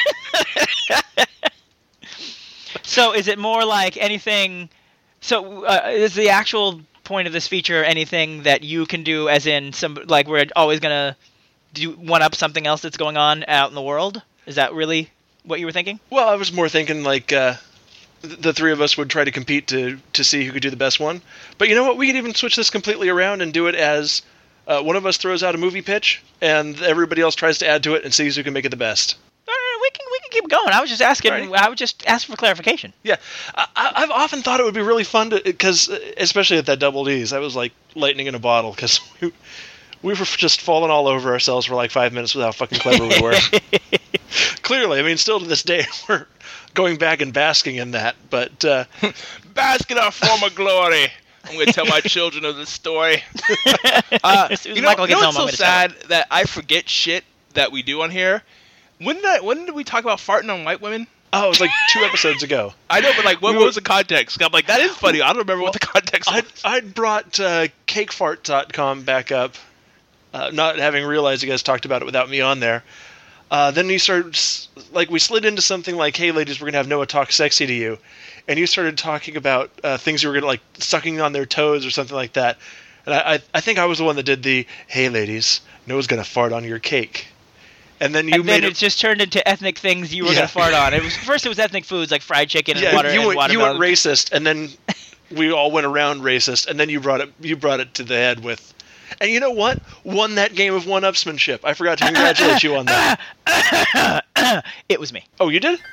So is it more like anything? So uh, is the actual point of this feature anything that you can do, as in some like we're always gonna do one up something else that's going on out in the world? Is that really what you were thinking? Well, I was more thinking like uh, th- the three of us would try to compete to to see who could do the best one. But you know what? We could even switch this completely around and do it as uh, one of us throws out a movie pitch, and everybody else tries to add to it and sees who can make it the best. No, no, no, we can we can keep going. I was just asking. Alrighty. I was just asking for clarification. Yeah, I, I- I've often thought it would be really fun to, because especially at that Double D's, I was like lightning in a bottle because we, we were just falling all over ourselves for like five minutes with how fucking clever we were. Clearly, I mean, still to this day, we're going back and basking in that. But uh, Bask in our former glory. I'm going to tell my children of this story. uh, As soon as you know, Michael you know gets what's home, I'm so gonna tell sad that I forget shit that we do on here? When did, I, when did we talk about farting on white women? oh, it was like two episodes ago. I know, but like, what, We what were- was the context? I'm like, that is funny. I don't remember what the context was. I'd, I'd brought uh, cake fart dot com back up, uh, not having realized you guys talked about it without me on there. Uh, then you started, s- like, we slid into something like, hey, ladies, we're going to have Noah talk sexy to you. And you started talking about uh, things you were going to, like, sucking on their toes or something like that. And I, I, I think I was the one that did the, hey, ladies, Noah's going to fart on your cake. And then you and then made it just turned into ethnic things you were Yeah. gonna fart on. It was first it was ethnic foods like fried chicken and yeah, water you and went, you watermelon. went racist, and then we all went around racist, and then you brought it you brought it to the head with, and you know what? Won that game of one-upsmanship. I forgot to congratulate you on that. It was me. Oh, you did?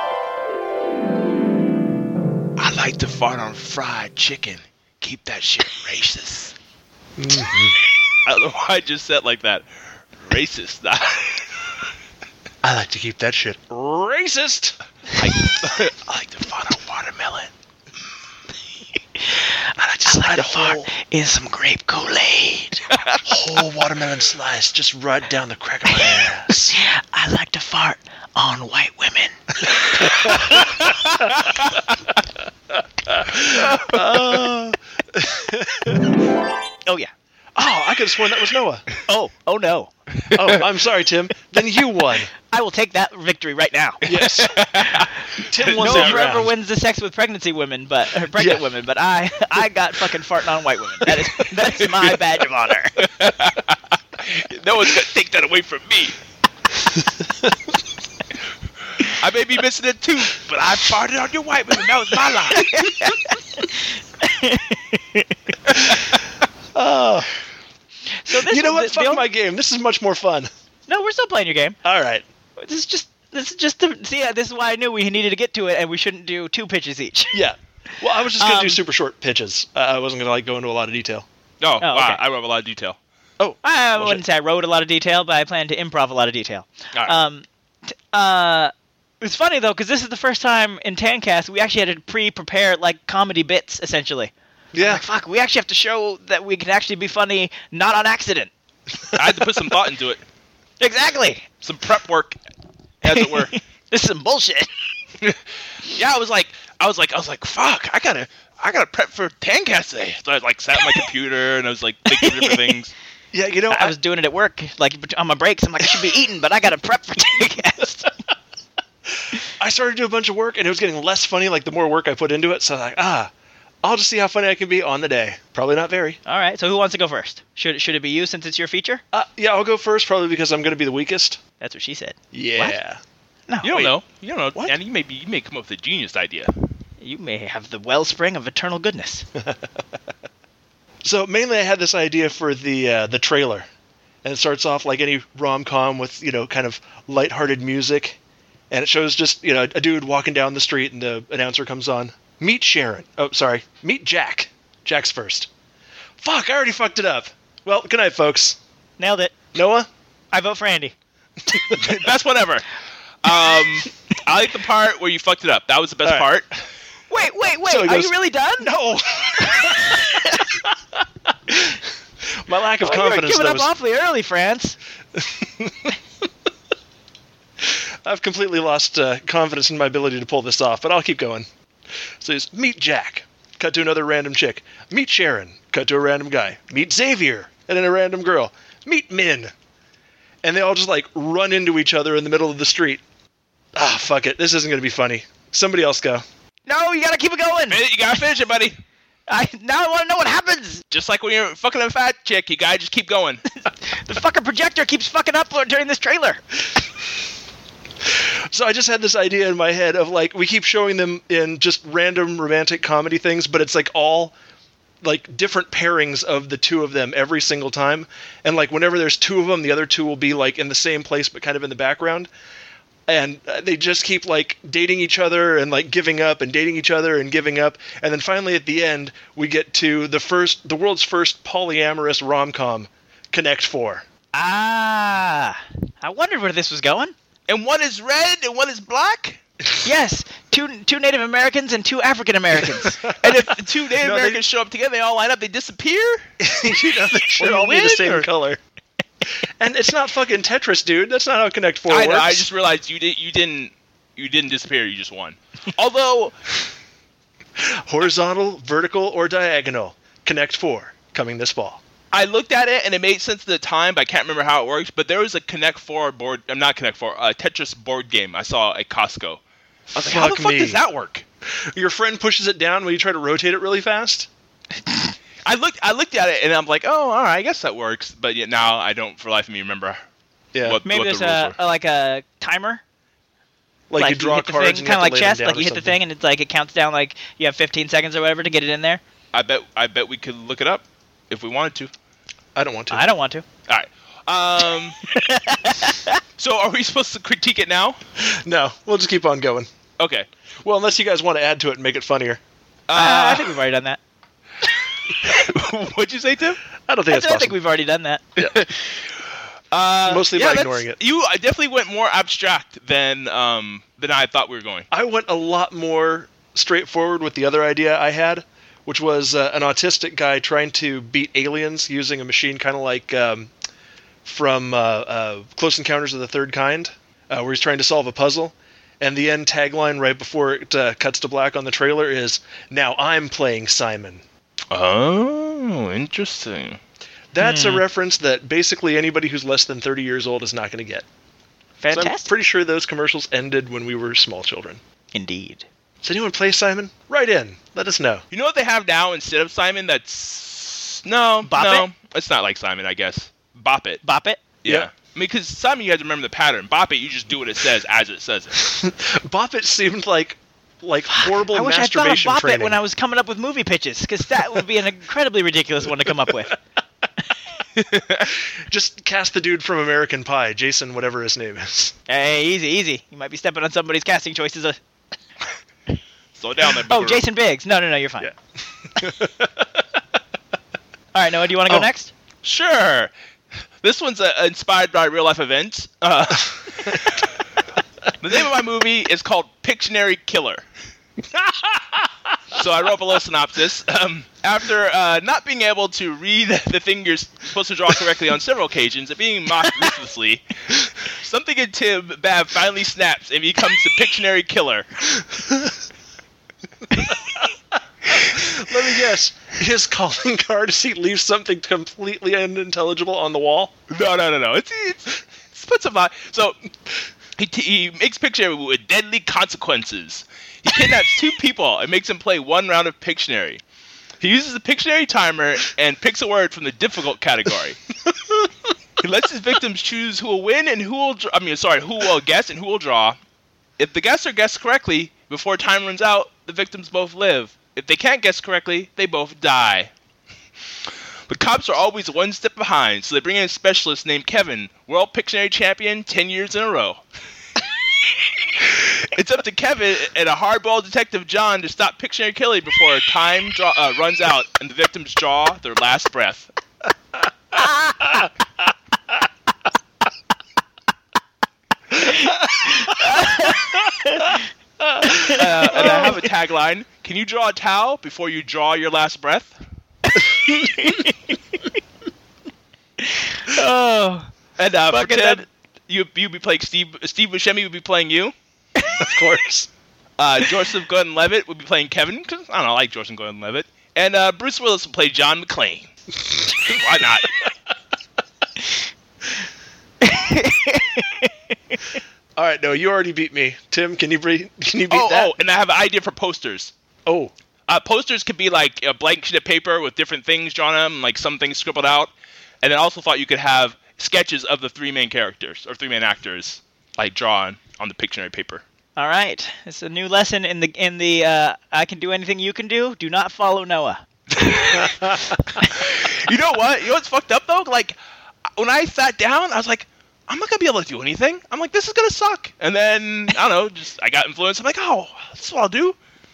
I like to fart on fried chicken. Keep that shit racist. I don't know why I just said like that. Racist. I like to keep that shit racist. I, I like to fart on watermelon. I like to slide a fart whole, in some grape Kool-Aid. whole watermelon slice just right down the crack of my ass. I like to fart on white women. Uh, Oh yeah. oh, I could have sworn that was Noah. Oh, oh no. Oh, I'm sorry, Tim. Then you won. I will take that victory right now. Yes. Tim won No that whoever round. wins the sex with pregnancy women, but or pregnant Yeah. women, but I I got fucking farting on white women. That is that's my badge of honor. No one's gonna take that away from me. I may be missing it too, but I farted on your white women. That was my line. Oh, So this you know is what? the- the Fuck only- my game. This is much more fun. No, we're still playing your game. All right. This is just this is just the see. Yeah, this is why I knew we needed to get to it, and we shouldn't do two pitches each. Yeah. Well, I was just gonna Um, do super short pitches. Uh, I wasn't gonna like go into a lot of detail. No, okay. wow, I have a lot of detail. Oh, I well, wouldn't shit. say I wrote a lot of detail, but I plan to improv a lot of detail. All right. Um, t- uh, it's funny though because this is the first time in Tancast we actually had to pre-prepare like comedy bits essentially. Yeah. Like fuck, we actually have to show that we can actually be funny, not on accident. I had to put some thought into it. Exactly. Some prep work, as it were. This is some bullshit. Yeah, I was like, I was like, I was like, fuck, I gotta, I gotta prep for Tancast today. So I like sat at my computer and I was like thinking of different things. Yeah, you know, I, I, was doing it at work, like on my breaks. I'm like, I should be eating, but I got to prep for Tancast. I started to do a bunch of work, and it was getting less funny, like, the more work I put into it. So I'm like, ah, I'll just see how funny I can be on the day. Probably not very. All right, so who wants to go first? Should should it be you since it's your feature? Uh, yeah, I'll go first, probably because I'm going to be the weakest. That's what she said. Yeah. No, You don't wait. know. You don't know. What? And you may be. You may come up with a genius idea. You may have the wellspring of eternal goodness. So mainly I had this idea for the uh, the trailer. And it starts off like any rom-com with, you know, kind of lighthearted music. And it shows just, you know, a dude walking down the street and the announcer comes on. Meet Sharon. Oh, sorry. Meet Jack. Jack's first. Fuck, I already fucked it up. Well, good night, folks. Nailed it. Noah? I vote for Andy. Best one ever. Um, I like the part where you fucked it up. That was the best All right. part. Wait, wait, wait. So he Are goes- you really done? No! My lack of Oh, you were confidence, giving though, up is- awfully early, France. I've completely lost uh, confidence in my ability to pull this off, but I'll keep going. So he's, meet Jack. Cut to another random chick. Meet Sharon. Cut to a random guy. Meet Xavier. And then a random girl. Meet Min. And they all just, like, run into each other in the middle of the street. Ah, fuck it. This isn't going to be funny. Somebody else go. No, you gotta keep it going. Fin- You gotta finish it, buddy. I now I want to know what happens. Just like when you're fucking a fat chick, you gotta just keep going. The fucking projector keeps fucking up during this trailer. So I just had this idea in my head of, like, we keep showing them in just random romantic comedy things, but it's, like, all, like, different pairings of the two of them every single time. And, like, whenever there's two of them, the other two will be, like, in the same place but kind of in the background. And uh, they just keep, like, dating each other and, like, giving up and dating each other and giving up. And then finally at the end, we get to the first, the world's first polyamorous rom-com, Connect Four. Ah, I wondered where this was going. And one is red and one is black. Yes, two two Native Americans and two African Americans. And if the two Native No, they- Americans show up together, they all line up, they disappear. You know, they should Or all be the win, same or- color. And it's not fucking Tetris, dude. That's not how Connect Four I works. know. I just realized you did. You didn't. You didn't disappear. You just won. Although Horizontal, vertical, or diagonal. Connect Four, coming this fall. I looked at it and it made sense at the time, but I can't remember how it works. But there was a Connect Four board. I'm not Connect Four. A Tetris board game I saw at Costco. I was like, how the Fuck fuck me. does that work? Your friend pushes it down when you try to rotate it really fast? I looked. I looked at it and I'm like, oh, all right, I guess that works. But yet now I don't, for the life of me, remember Yeah. what, Maybe what there's the rules a, were. a like a timer. Like, you draw hit the cards thing, and you kind of have like to lay them chess. down Like or you hit the something. thing and it's like it counts down like you have fifteen seconds or whatever to get it in there. I bet. I bet we could look it up if we wanted to. I don't want to. I don't want to. All right. Um. So are we supposed to critique it now? No, we'll just keep on going. Okay. Well, unless you guys want to add to it and make it funnier. Uh, I Uh, think we've already done that. what'd you say, Tim? I don't think I, that's I think possible. we've already done that. Uh, Mostly yeah, by that's- ignoring it. You I definitely went more abstract than um than I thought we were going. I went a lot more straightforward with the other idea I had, which was uh, an autistic guy trying to beat aliens using a machine kind of like um, from uh, uh, Close Encounters of the Third Kind, uh, where he's trying to solve a puzzle. And the end tagline right before it uh, cuts to black on the trailer is, "Now I'm playing Simon." Oh, interesting. That's Hmm. a reference that basically anybody who's less than thirty years old is not going to get. So I'm Fantastic. pretty sure those commercials ended when we were small children. Indeed. Does anyone play Simon? Write in. Let us know. You know what they have now instead of Simon? That's no, Bop no, It? it's not like Simon, I guess. Bop it. Bop it. Yeah. Yeah. I mean, because Simon, you have to remember the pattern. Bop it, you just do what it says as it says it. Bop It seemed like like horrible I wish I thought of masturbation Bop training. It when I was coming up with movie pitches, because that would be an incredibly ridiculous one to come up with. Just cast the dude from American Pie, Jason, whatever his name is. Hey, easy, easy. You might be stepping on somebody's casting choices. Uh, Slow down there. oh, Booger. Jason Biggs. No, no, no, you're fine. Yeah. All right, Noah, do you want to go Oh. next? Sure. This one's uh, inspired by real life events. Uh, the name of my movie is called Pictionary Killer. So I wrote a little synopsis. Um, after uh, not being able to read the thing you're supposed to draw correctly on several occasions and being mocked ruthlessly, something in Tim Bab finally snaps and becomes the Pictionary Killer. Let me guess. His calling card is he leaves something completely unintelligible on the wall? No, no, no, no. It's it's, it's put some thought. So he he makes Pictionary with deadly consequences. He kidnaps two people and makes them play one round of Pictionary. He uses the Pictionary timer and picks a word from the difficult category. He lets his victims choose who will win and who will. I mean, sorry, who will guess and who will draw. If the guesser guesses correctly before time runs out, the victims both live. If they can't guess correctly, they both die. But cops are always one step behind, so they bring in a specialist named Kevin, World Pictionary Champion ten years in a row. It's up to Kevin and a hardball detective John to stop Pictionary killing before time draw, uh, runs out and the victims draw their last breath. uh, and I have a tagline. Can you draw a towel before you draw your last breath? Oh. And uh, Fucking pretend that- you you'd be playing Steve Steve Buscemi would be playing you. Of course. Uh, Joseph Gordon-Levitt would be playing Kevin, because I don't know, I like Joseph Gordon-Levitt. And uh, Bruce Willis would play John McClane. Why not? All right, no, you already beat me. Tim, can you beat? Can you beat Oh, that? oh, and I have an idea for posters. Oh, Uh, posters could be like a blank sheet of paper with different things drawn on them, like some things scribbled out. And then I also thought you could have sketches of the three main characters, or three main actors, like drawn on the Pictionary paper. All right, it's a new lesson in the in the uh, I can do anything you can do. Do not follow Noah. You know what? You know what's fucked up though? Like when I sat down, I was like, I'm not gonna be able to do anything. I'm like, this is gonna suck. And then I don't know, just I got influenced. I'm like, oh, that's what I'll do.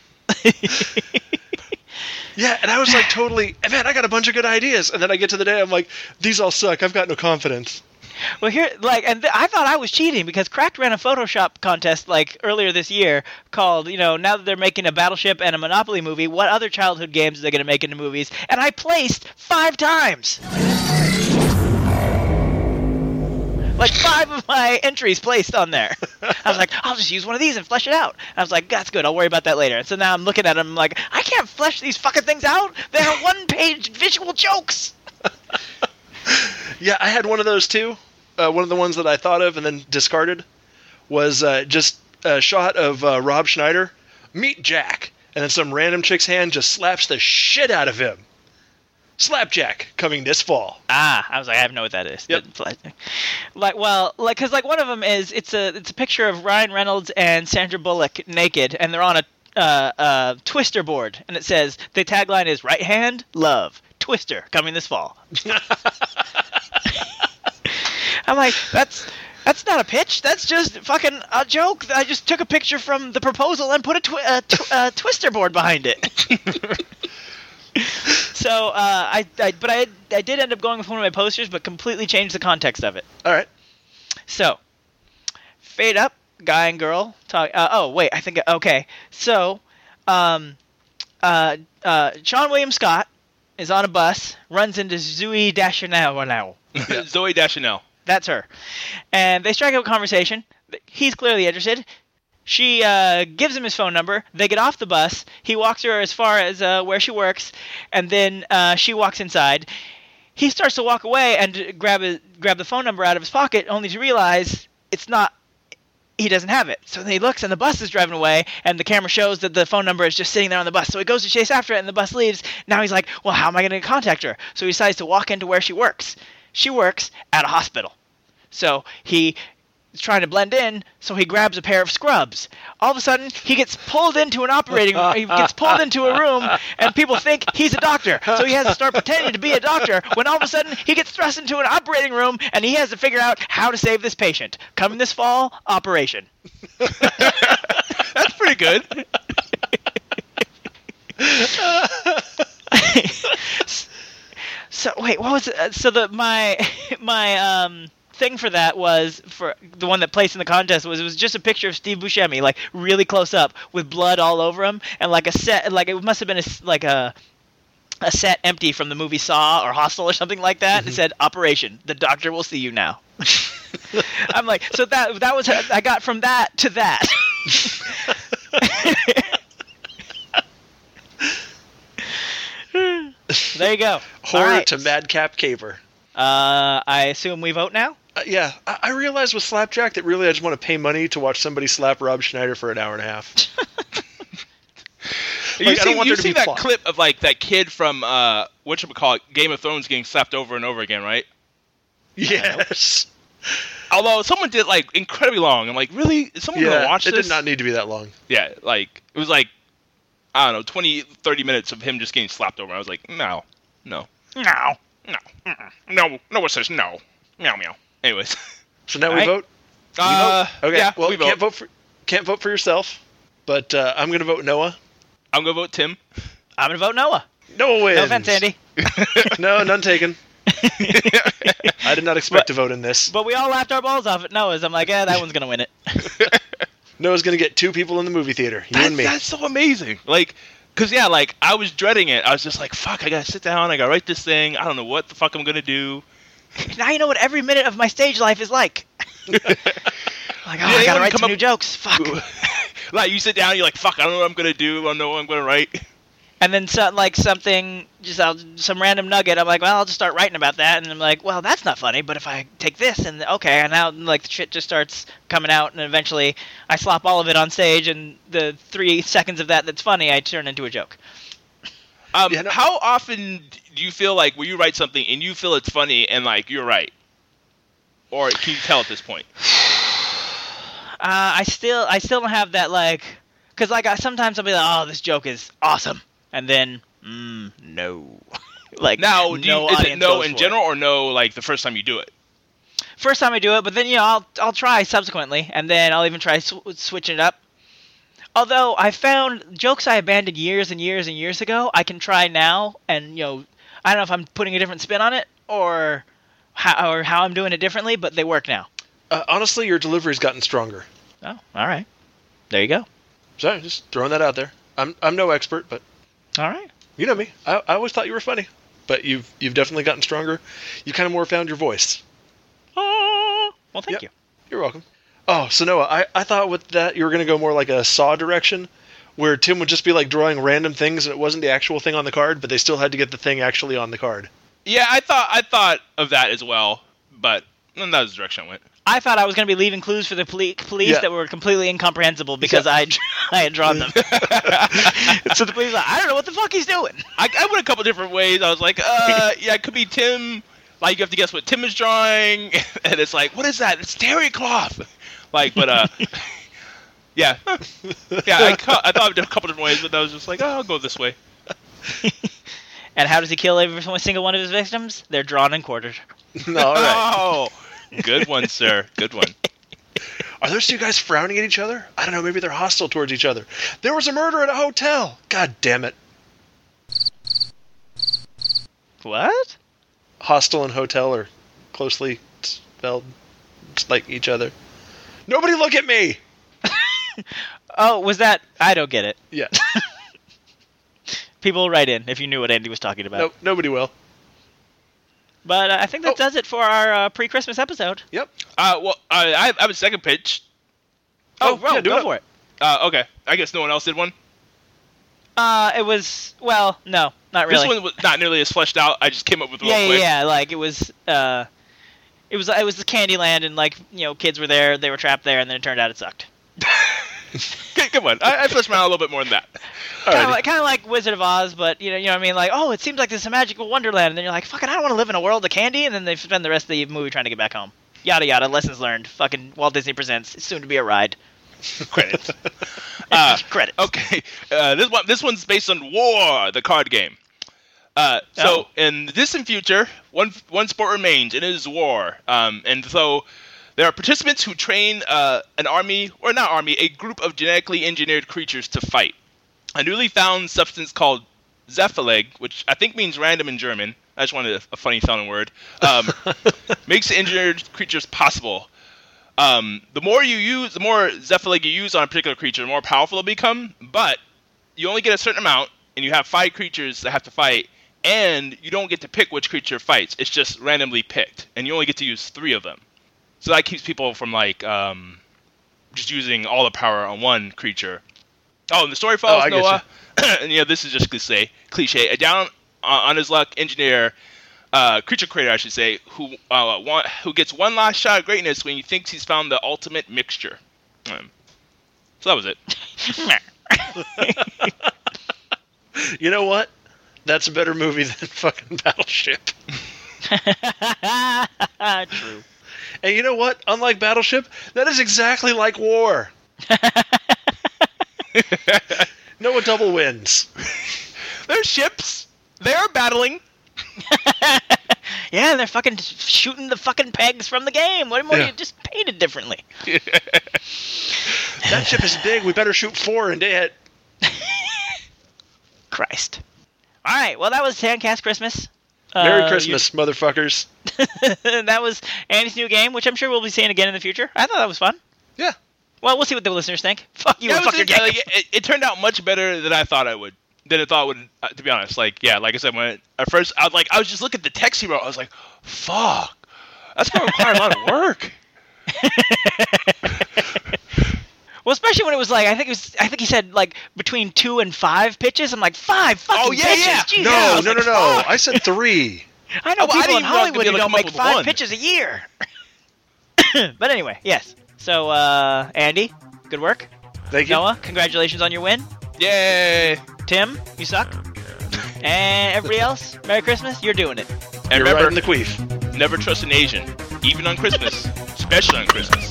yeah, and I was like totally, man, I got a bunch of good ideas. And then I get to the day, I'm like, these all suck. I've got no confidence. Well, here, like, and th- I thought I was cheating because Cracked ran a Photoshop contest like earlier this year called, you know, now that they're making a Battleship and a Monopoly movie, what other childhood games are they going to make into movies? And I placed five times. Like five of my entries placed on there. I was like, I'll just use one of these and flesh it out. I was like, that's good. I'll worry about that later. And so now I'm looking at them like, I can't flesh these fucking things out. They're one-page visual jokes. Yeah, I had one of those too. Uh, one of the ones that I thought of and then discarded was uh, just a shot of uh, Rob Schneider, meet Jack, and then some random chick's hand just slaps the shit out of him. Slapjack, coming this fall. Ah, I was like, I have no know what that is. Yep. Like, well, like, cause like one of them is it's a it's a picture of Ryan Reynolds and Sandra Bullock naked, and they're on a uh, uh, Twister board, and it says the tagline is right hand love Twister coming this fall. I'm like, that's that's not a pitch. That's just fucking a joke. I just took a picture from the proposal and put a, twi- a, tw- a Twister board behind it. So, uh, I, I, but I, I did end up going with one of my posters, but completely changed the context of it. All right. So, fade up, guy and girl talk. Uh, oh, wait, I think okay. So, um, uh, uh, Sean William Scott is on a bus, runs into Zooey Deschanel now. Zoe Deschanel. That's her. And they strike up a conversation. He's clearly interested. She uh, gives him his phone number. They get off the bus. He walks her as far as uh, where she works, and then uh, she walks inside. He starts to walk away and grab a, grab the phone number out of his pocket, only to realize it's not. He doesn't have it. So then he looks, and the bus is driving away, and the camera shows that the phone number is just sitting there on the bus. So he goes to chase after it, and the bus leaves. Now he's like, well, how am I going to contact her? So he decides to walk into where she works. She works at a hospital. So he is trying to blend in, so he grabs a pair of scrubs. All of a sudden, he gets pulled into an operating room. He gets pulled into a room, and people think he's a doctor. So he has to start pretending to be a doctor, when all of a sudden, he gets thrust into an operating room, and he has to figure out how to save this patient. Coming this fall, Operation. That's pretty good. So wait, what was it? So the my my um thing for that was for the one that placed in the contest was it was just a picture of Steve Buscemi, like really close up with blood all over him, and like a set, like it must have been a, like a a set empty from the movie Saw or Hostel or something like that. Mm-hmm. It said Operation. The doctor will see you now. I'm like, so that that was I got from that to that. there you go. Horror All right. to Madcap Caver. Uh, I assume we vote now? Uh, yeah, I, I realized with Slapjack that really I just want to pay money to watch somebody slap Rob Schneider for an hour and a half. You Like, I don't see, want you there to see be that plot. clip of like that kid from uh, whatchamacallit, Game of Thrones getting slapped over and over again, right? Yes. Although someone did like incredibly long. I'm like, really? Is someone gonna Yeah, watch it this? did not need to be that long. Yeah, like it was like I don't know, twenty, thirty minutes of him just getting slapped over. I was like, no, no, No. no, mm-mm. no, no one says no, meow meow. Anyways, So now we Alright. vote? uh, Okay, yeah, well, we you can't vote. vote for can't vote for yourself, but uh, I'm going to vote Noah. I'm gonna vote Tim. I'm going to vote Noah. Noah wins. No offense, Andy. No, none taken. I did not expect to vote in this. But we all laughed our balls off at Noah's. I'm like, eh, that one's going to win it. Noah's going to get two people in the movie theater, you That- and me. That's so amazing. Like, cause yeah, like I was dreading it. I was just like, fuck, I gotta sit down. I gotta write this thing. I don't know what the fuck I'm gonna do. Now you know what every minute of my stage life is like. Like, oh, Yeah, I you got to wanna write come some up- new jokes. Fuck. Like you sit down, you're like, fuck, I don't know what I'm gonna do. I don't know what I'm gonna write. And then so, like something, just I'll, some random nugget. I'm like, well, I'll just start writing about that, and I'm like, well, that's not funny. But if I take this and okay, and now like the shit just starts coming out, and eventually I slop all of it on stage, and the three seconds of that that's funny, I turn into a joke. Um, Yeah, no- how often do you feel like when you write something and you feel it's funny and like you're right, or can you tell at this point? Uh, I still, I still don't have that like, cause like I sometimes I'll be like, oh, this joke is awesome, and then, mm, no, like Now, do you, no is it audience no goes in for general it. or no like the first time you do it? First time I do it, but then you know I'll I'll try subsequently, and then I'll even try sw- switching it up. Although I found jokes I abandoned years and years and years ago, I can try now, and you know, I don't know if I'm putting a different spin on it or how or how I'm doing it differently, but they work now. Uh, honestly, your delivery's gotten stronger. Oh, all right, there you go. So just throwing that out there. I'm I'm no expert, but All right. you know me. I, I always thought you were funny, but you've you've definitely gotten stronger. You kind of more found your voice. Oh, well, thank Yep. you. You're welcome. Oh, so Noah, I, I thought with that you were going to go more like a Saw direction, where Tim would just be like drawing random things and it wasn't the actual thing on the card, but they still had to get the thing actually on the card. Yeah, I thought I thought of that as well, but that was the direction I went. I thought I was going to be leaving clues for the poli- police Yeah. that were completely incomprehensible because I I had drawn them. So the police are like, I don't know what the fuck he's doing. I, I went a couple different ways. I was like, uh, yeah, it could be Tim. Like, you have to guess what Tim is drawing. And it's like, what is that? It's terry cloth. Like, but, uh, yeah. Yeah, I, ca- I thought of a couple different ways, but I was just like, oh, I'll go this way. And how does he kill every single one of his victims? They're drawn and quartered. All right. Oh, good one, sir. Good one. Are those two guys frowning at each other? I don't know. Maybe they're hostile towards each other. There was a murder at a hotel. God damn it. What? Hostel and hotel are closely spelled just like each other. Nobody look at me! Oh, was that? I don't get it. Yeah. People write in if you knew what Andy was talking about. Nope, nobody will. But uh, I think that Oh. does it for our uh, pre-Christmas episode. Yep. Uh, well, uh, I, I have a second pitch. Oh, Oh, bro, yeah, do go it. for it. Uh, okay. I guess no one else did one. Uh, it was well, no, not really. This one was not nearly as fleshed out. I just came up with it real yeah, yeah, quick. yeah. Like it was, uh, it was, it was the Candyland, and like you know, kids were there, they were trapped there, and then it turned out it sucked. Good, good one. I, I fleshed mine out a little bit more than that. Kind of Alrighty. like, kind of like Wizard of Oz, but you know, you know what I mean? Like, oh, it seems like this is a magical wonderland, and then you're like, fucking, I don't want to live in a world of candy, and then they spend the rest of the movie trying to get back home. Yada yada. Lessons learned. Fucking Walt Disney Presents. It's soon to be a ride. Credits. Uh, Credits. Okay, uh, this one this one's based on War, the card game. Uh, so Oh. in the distant future, one one sport remains, and it is war. Um, and so there are participants who train uh, an army, or not army, a group of genetically engineered creatures to fight. A newly found substance called Zephaleg, which I think means random in German. I just wanted a, a funny sounding word. Um, makes engineered creatures possible. Um, the more you use, the more Zephaleg you use on a particular creature, the more powerful it'll become. But you only get a certain amount, and you have five creatures that have to fight, and you don't get to pick which creature fights. It's just randomly picked, and you only get to use three of them. So that keeps people from like um, just using all the power on one creature. Oh, and the story follows I get Noah, and yeah, this is just cliche. Cliche. A down on, on his luck engineer, uh, creature creator, I should say, who uh, want, who gets one last shot at greatness when he thinks he's found the ultimate mixture. Um, so that was it. You know what? That's a better movie than fucking Battleship. True. And you know what? Unlike Battleship, that is exactly like war. Noah double wins. They're ships. They are battling. Yeah, they're fucking shooting the fucking pegs from the game. What more? Yeah. You just painted differently. That ship is big. We better shoot four and it. Christ. All right. Well, that was Tancast Christmas. Merry Uh, Christmas, motherfuckers. you- that was Andy's new game, which I'm sure we'll be seeing again in the future. I thought that was fun. Yeah. Well, we'll see what the listeners think. Fuck you Yeah, and it, fuck was, your uh, game. it, it turned out much better than I thought I would. Than I thought it would. Uh, to be honest, like yeah, like I said, when at first I was like, I was just looking at the text he wrote. I was like, fuck, that's gonna require a lot of work. Well, especially when it was like, I think it was, I think he said like between two and five pitches. I'm like, five fucking Oh, yeah, pitches? yeah. Jesus. No, I was no, no, like, no. fuck. I said three. I know Oh, well, I people in didn't even know I was Hollywood gonna who be able don't to come make up with five one. pitches a year. But anyway, yes. So, uh, Andy, good work. Thank you. Noah, congratulations on your win. Yay! Tim, you suck. And everybody else, Merry Christmas. You're doing it. And You're remember, right in the queef. never trust an Asian, even on Christmas, especially on Christmas.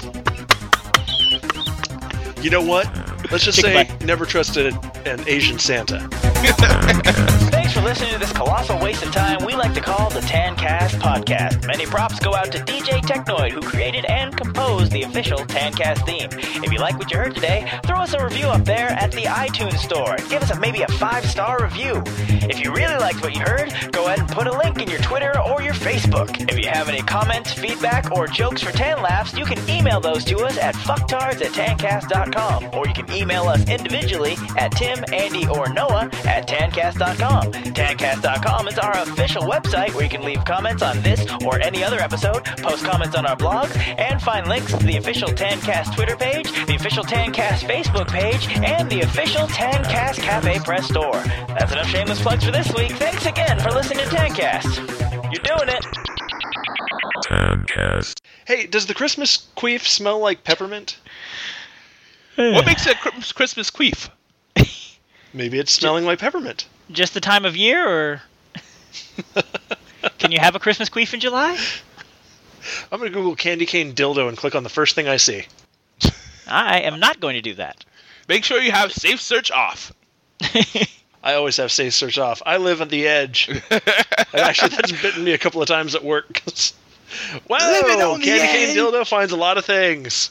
You know what? Let's just Chicken say butt. never trusted an Asian Santa. Thanks for listening to this colossal waste of time we like to call the Tancast Podcast. Many props go out to D J Technoid, who created and composed the official Tancast theme. If you like what you heard today, throw us a review up there at the iTunes store. Give us a, maybe a five-star review. If you really liked what you heard, go ahead and put a link in your Twitter or your Facebook. If you have any comments, feedback, or jokes for Tan Laughs, you can email those to us at fucktards at tancast dot com, or you can email us individually at Tim, Andy, or Noah at tancast dot com. tancast dot com is our official website where you can leave comments on this or any other episode, post comments on our blog, and find links to the official Tancast Twitter page, the official Tancast Facebook page, and the official Tancast Cafe Press store. That's enough shameless plugs for this week. Thanks again for listening to Tancast. You're doing it. Tancast. Hey, does the Christmas queef smell like peppermint? What makes a Christmas Christmas queef? Maybe it's smelling like peppermint. Just the time of year, or can you have a Christmas queef in July? I'm going to Google candy cane dildo and click on the first thing I see. I am not going to do that. Make sure you have safe search off. I always have safe search off. I live on the edge. And actually, that's bitten me a couple of times at work. Wow, Living on the candy cane edge. dildo finds a lot of things.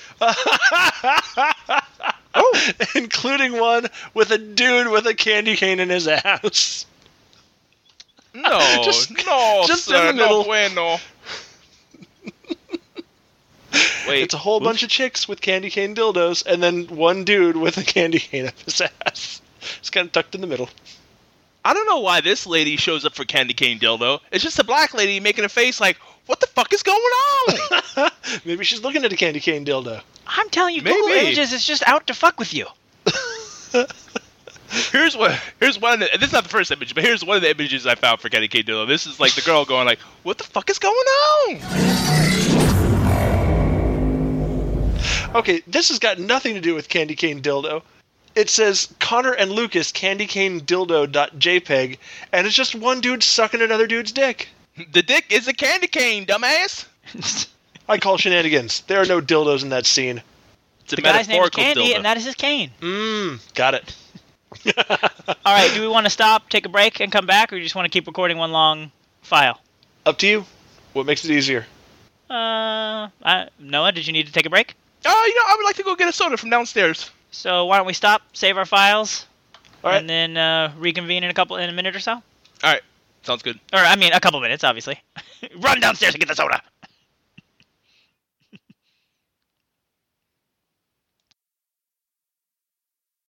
Oh, Including one with a dude with a candy cane in his ass. no, Just- no, just in sir, the middle. no bueno. Wait, It's a whole bunch of chicks with candy cane dildos, and then one dude with a candy cane up his ass. It's kind of tucked in the middle. I don't know why this lady shows up for candy cane dildo. It's just a black lady making a face like, what the fuck is going on? Maybe she's looking at a candy cane dildo. I'm telling you, Google Maybe. Images is just out to fuck with you. Here's what. Here's one. Of the, this is not the first image, but here's one of the images I found for candy cane dildo. This is like the girl going like, what the fuck is going on? Okay, this has got nothing to do with candy cane dildo. It says Connor and Lucas candy cane dildo.jpg, and it's just one dude sucking another dude's dick. The dick is a candy cane, dumbass. I call shenanigans. There are no dildos in that scene. It's a The guy's name is metaphorical Candy, dildo. and that is his cane. Mmm, got it. All right, do we want to stop, take a break, and come back, or do you just want to keep recording one long file? Up to you. What makes it easier? Uh, I, Noah, did you need to take a break? Oh, you know, I would like to go get a soda from downstairs. So why don't we stop, save our files, All right. and then uh, reconvene in a couple in a minute or so? All right, sounds good. Or I mean, a couple minutes, obviously. Run downstairs and get the soda.